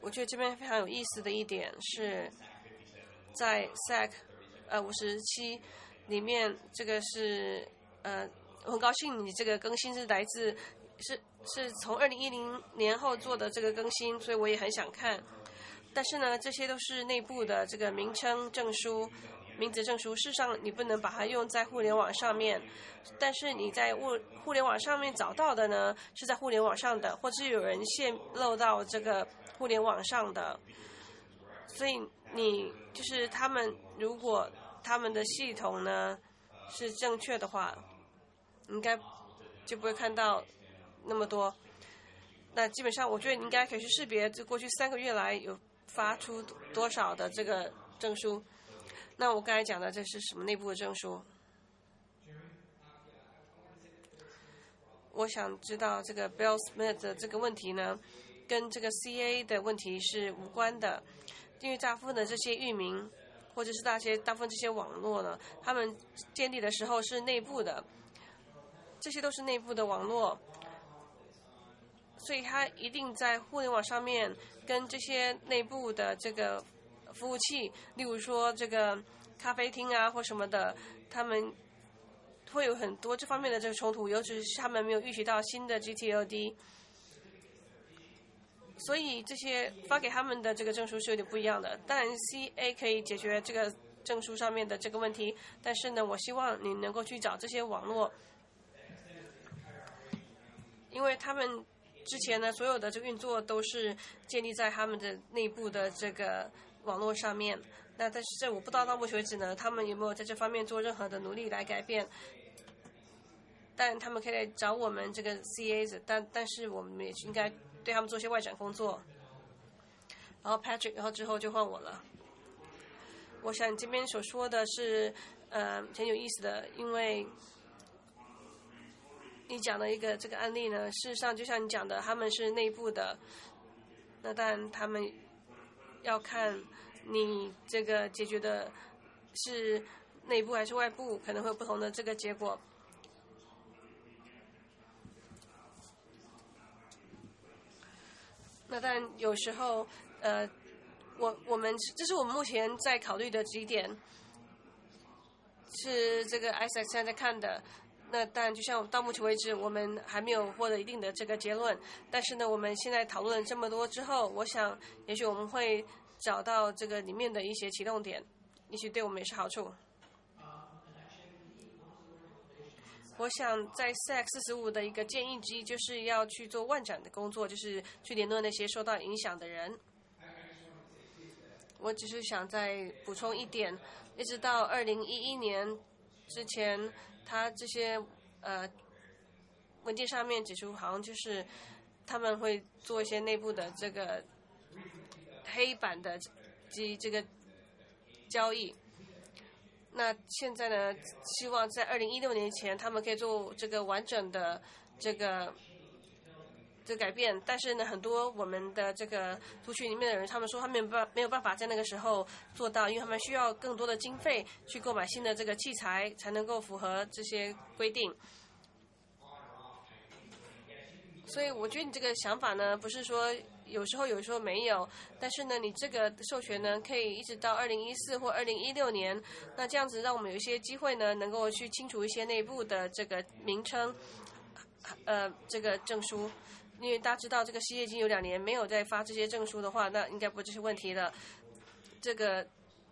我觉得这边非常有意思的一点是，在 SAC 57里面，这个是我很高兴你这个更新是来自是从2010年后做的这个更新，所以我也很想看。但是呢，这些都是内部的这个名称证书、名字证书，事实上你不能把它用在互联网上面。但是你在互联网上面找到的呢，是在互联网上的，或者是有人泄露到这个互联网上的。所以你就是他们，如果他们的系统呢是正确的话，应该就不会看到那么多。那基本上我觉得你应该可以去识别，这过去3个月来有发出多少的这个证书。那我刚才讲的这是什么内部的证书？我想知道这个 Bill Smith 的这个问题呢，跟这个 CA 的问题是无关的，因为大部分的这些域名或者是大部分这些网络呢，他们建立的时候是内部的，这些都是内部的网络，所以它一定在互联网上面跟这些内部的这个服务器，例如说这个咖啡厅啊或什么的，他们会有很多这方面的这个冲突，尤其是他们没有预习到新的 GTLD， 所以这些发给他们的这个证书是有点不一样的。当然 CA 可以解决这个证书上面的这个问题，但是呢，我希望你能够去找这些网络，因为他们之前呢所有的这个运作都是建立在他们的内部的这个网络上面。那但是这我不知道到目前为止呢，他们有没有在这方面做任何的努力来改变。但他们可以来找我们这个 CAs， 但是我们也应该对他们做些外展工作。然后 Patrick， 然后之后就换我了。我想你这边所说的是很有意思的，因为你讲的一个这个案例呢，事实上就像你讲的，他们是内部的，那当然他们要看你这个解决的是内部还是外部，可能会有不同的这个结果。那当然有时候我们这是我们目前在考虑的几点，是这个 ISAC 现在在看的。那当然就像到目前为止我们还没有获得一定的这个结论，但是呢我们现在讨论这么多之后，我想也许我们会找到这个里面的一些启动点，也许对我们也是好处。我想在 SAC 45的一个建议之一就是要去做万展的工作，就是去联络那些受到影响的人。我只是想再补充一点，一直到2011年之前，他这些文件上面指出，好像就是他们会做一些内部的这个黑板的及这个交易。那现在呢，希望在2016年前，他们可以做这个完整的这个改变。但是呢，很多我们的这个族群里面的人，他们说他们没有办法在那个时候做到，因为他们需要更多的经费去购买新的这个器材，才能够符合这些规定。所以我觉得你这个想法呢，不是说有时候没有，但是呢，你这个授权呢，可以一直到2014或2016年，那这样子让我们有一些机会呢，能够去清除一些内部的这个名称，这个证书，因为大家知道这个企业已经有2年没有再发这些证书的话，那应该不会这些问题的。这个。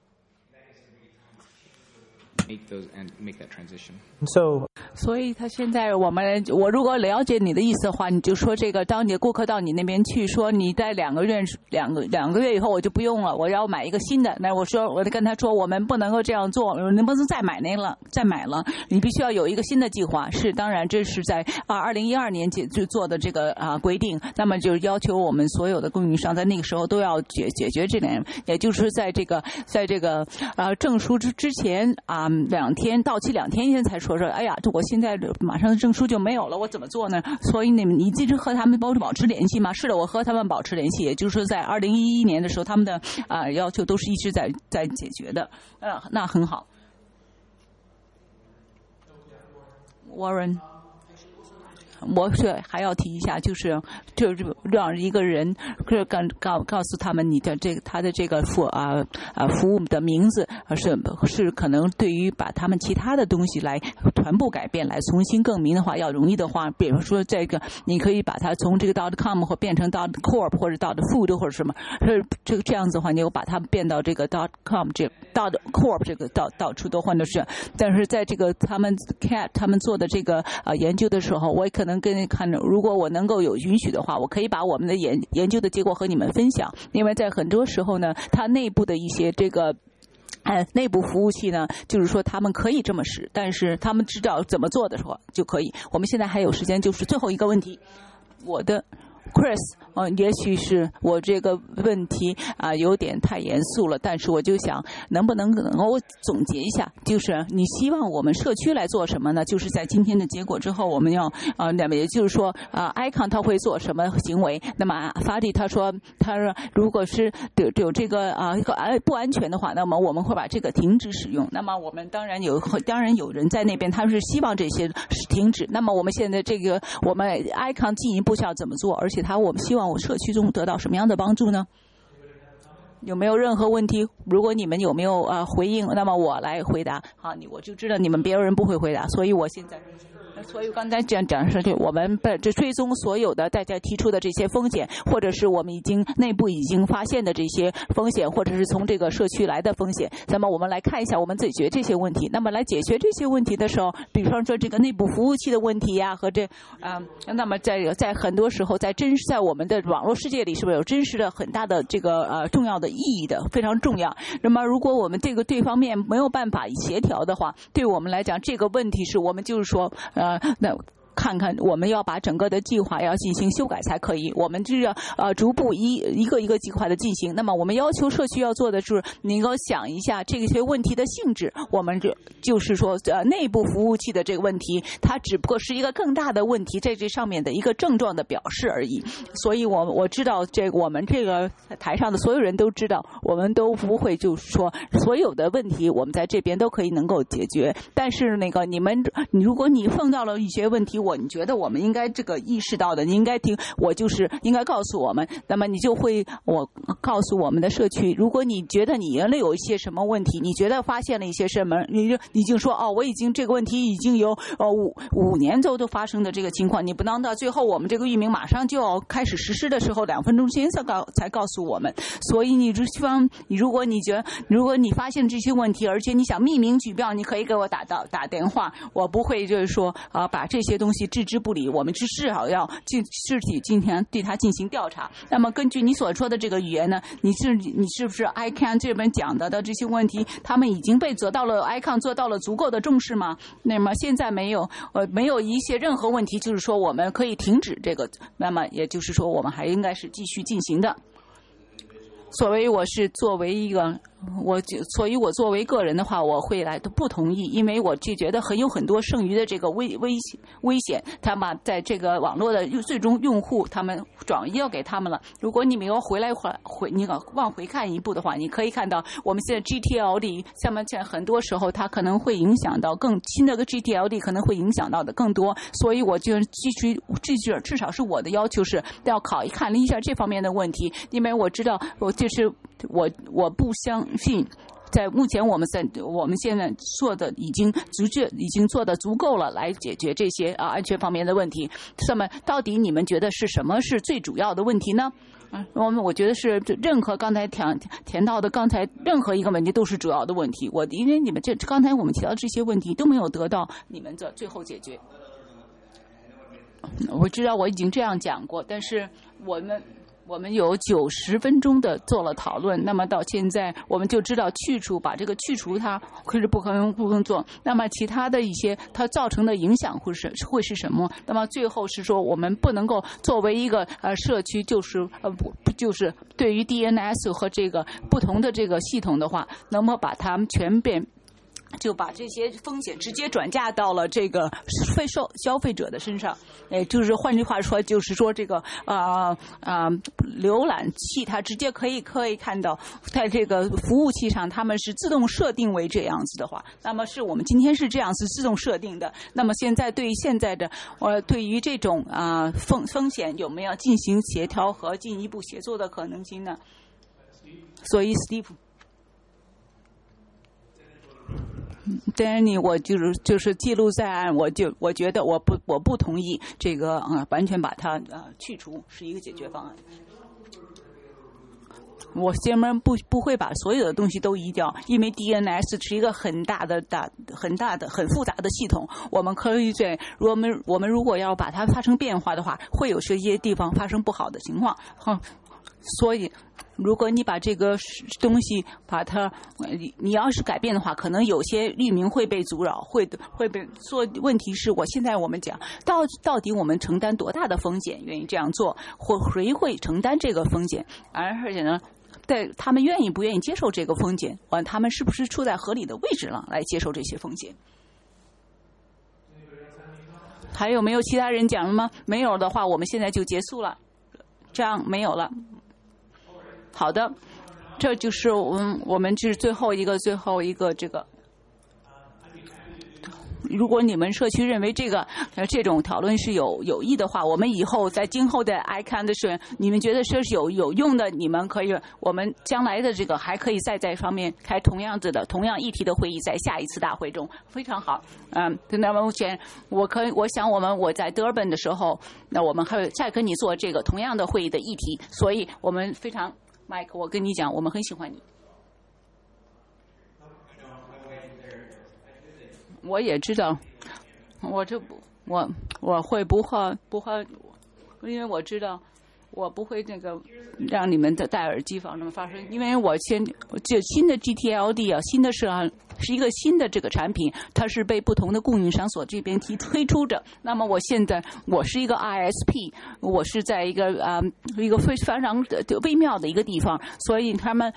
make that transition. So 所以他现在我如果了解你的意思的话，你就说这个，当你的顾客到你那边去说你在两个月以后我就不用了，我要买一个新的。那我就跟他说，我们不能够这样做，能不能再买了？你必须要有一个新的计划。是，当然这是在2012年就做的这个规定，那么就要求我们所有的供应商在那个时候都要解决这点，也就是在这个证书之前2天到期2天前才说，哎呀，我现在马上证书就没有了，我怎么做呢？所以你一直和他们保持联系吗？是的，我和他们保持联系，也就是说在2011年的时候，他们的要求都是一直在解决的，那很好。Warren。 我是还要提一下，就是让一个人告诉他们你的这个他的这个服务的名字是可能对于把他们其他的东西来全部改变，来重新更名的话要容易的话，比如说这个你可以把它从这个 .com 或变成 .corp 或者 .food 或者什么，这样子的话，你又把它变到这个 .com 这 .corp 这个到处都换的是，但是在这个他们做的这个研究的时候，我也可能跟你看，如果我能够有允许的话，我可以把我们的研究的结果和你们分享。因为在很多时候呢，它内部的一些这个内部服务器呢，就是说他们可以这么使，但是他们知道怎么做的时候就可以。我们现在还有时间，就是最后一个问题，我的 Chris， 也许是我这个问题有点太严肃了，但是我就想能够总结一下，就是你希望我们社区来做什么呢？就是在今天的结果之后，我们要那么也就是说Icon 他会做什么行为？那么Fadi他说如果是有这个不安全的话，那么我们会把这个停止使用。那么我们当然有人在那边他是希望这些停止。那么我们现在这个我们 Icon 进一步是要怎么做？而且我们希望我社区中得到什么样的帮助呢？有没有任何问题？如果你们有没有回应，那么我来回答。好，我就知道你们别人不会回答，所以我现在。所以刚才这样讲是，我们这追踪所有的大家提出的这些风险，或者是我们内部已经发现的这些风险，或者是从这个社区来的风险。那么我们来看一下我们解决这些问题。那么来解决这些问题的时候，比方说这个内部服务器的问题呀，和那么在很多时候在我们的网络世界里，是不是有真实的很大的这个重要的意义的，非常重要。那么如果我们对方面没有办法协调的话，对我们来讲这个问题是我们就是说那看看我们要把整个的计划要进行修改才可以，我们就是逐步一个计划的进行。那么我们要求社区要做的是能够想一下这些问题的性质，我们就是说内部服务器的这个问题，它只不过是一个更大的问题，在这上面的一个症状的表示而已。所以我知道我们这个台上的所有人都知道，我们都不会就是说所有的问题我们在这边都可以能够解决，但是如果你碰到了一些问题，你觉得我们应该这个意识到的，你应该听，我就是应该告诉我们，那么你就会告诉我们的社区，如果你觉得你原来有一些什么问题，你觉得发现了一些什么，你就已经说我已经这个问题已经有5年都发生的这个情况，你不能到最后我们这个域名马上就要开始实施的时候2分钟之前才告诉我们。所以你就希望如果你发现这些问题，而且你想匿名举报，你可以给我打电话，我不会就是说把这些东西置之不理，我们至少要具体今天对它进行调查。那么根据你所说的这个语言呢，你是不是 ICANN 这边讲的这些问题，他们已经被ICANN 做到了足够的重视吗？那么现在没有一些任何问题，就是说我们可以停止这个，那么也就是说我们还应该是继续进行的。所以我作为个人的话，我会来不同意，因为我就觉得有很多剩余的这个危险，他们在这个网络的最终用户，他们转移要给他们了。如果你没有你往回看一步的话，你可以看到我们现在 GTLD 下面很多时候它可能会影响到新的GTLD 可能会影响到的更多，所以我就至少是我的要求是要看一下这方面的问题，因为我知道我不相信在目前我们现在做的已经做的足够了，来解决这些安全方面的问题。那么到底你们觉得是什么是最主要的问题呢？我觉得是任何刚才填到的任何一个问题都是主要的问题。因为你们刚才我们提到这些问题都没有得到你们的最后解决。我知道我已经这样讲过，但是我们有90分钟的做了讨论，那么到现在我们就知道把这个去除它是不可能做，那么其他的一些它造成的影响会是什么？那么最后是说我们不能够作为一个社区就是对于 DNS 和这个不同的这个系统的话，能够把它们全变就把这些风险直接转嫁到了这个消费者的身上，就是换句话说，就是说这个浏览器它直接可以看到，在这个服务器上他们是自动设定为这样子的话，那么是我们今天是这样子自动设定的。那么现在对于现在的对于这种风险有没有进行协调和进一步协作的可能性呢？所以 Danny， 我就是记录在案，我觉得我不同意这个完全把它去除是一个解决方案。我先们不会把所有的东西都移掉，因为 DNS 是一个很大的、很复杂的系统。我们可以我们如果要把它发生变化的话，会有这些地方发生不好的情况。所以，如果你把这个东西把它，你要是改变的话，可能有些域名会被阻扰，会被做。问题是我现在我们讲到底我们承担多大的风险，愿意这样做，或谁会承担这个风险？而且呢，他们愿意不愿意接受这个风险？他们是不是处在合理的位置上来接受这些风险？还有没有其他人讲了吗？没有的话，我们现在就结束了。这样没有了。好的，这就是我们是最后一个这个。如果你们社区认为这种讨论是有益的话，我们以后在今后的 ICANN 的时候，你们觉得这是有用的，你们可以，我们将来的这个还可以再在上面开同样议题的会议，在下一次大会中，非常好。那么目前我想我在德尔本的时候，那我们还会再跟你做这个同样的会议的议题，所以我们非常 Mike， 我跟你讲，我们很喜欢你。我也知道，我会不会，因为我知道我不会让你们戴耳机防止发生，因为这新的 GTLD 新的是一个新的这个产品，它是被不同的供应商所这边推出着。那么我是一个 ISP， 我是在一个非常微妙的一个地方，所以他们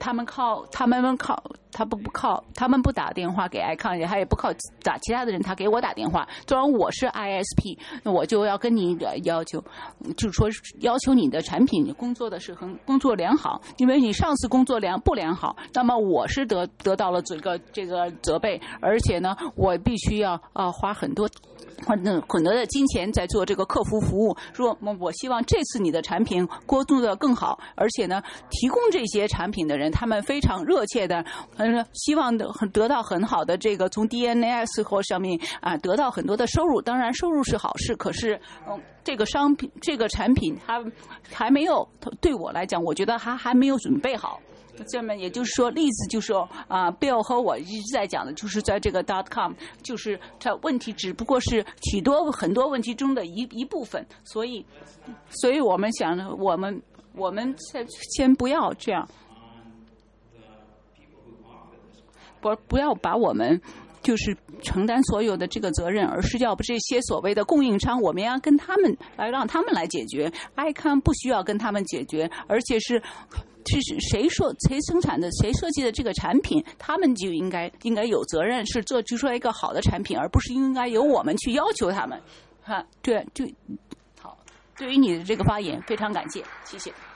不打电话给 ICANN， 他也不靠打其他的人，他给我打电话。虽然我是 ISP， 那我就要跟你要求，就是说要求你的产品工作良好，因为你上次工作不良好，那么我是得到了这个责备，而且呢，我必须要花很多的金钱在做这个客服服务。说我希望这次你的产品工作的更好，而且呢，提供这些产品的人，他们非常热切的，希望得到很好的这个从 DNS 或上面得到很多的收入。当然，收入是好事，可是这个产品它还没有，对我来讲，我觉得还没有准备好。这么也就是说，例子就是说Bill 和我一直在讲的，就是在这个 .com， 就是它问题只不过是很多问题中的一部分，所以我们想，我们先不要这样，不要把我们就是承担所有的这个责任，而是要把这些所谓的供应商，我们要跟他们让他们来解决。ICANN 不需要跟他们解决，而且是谁生产的，谁设计的这个产品，他们就应该有责任，是做出来一个好的产品，而不是应该由我们去要求他们。对，好，对于你的这个发言非常感谢，谢谢。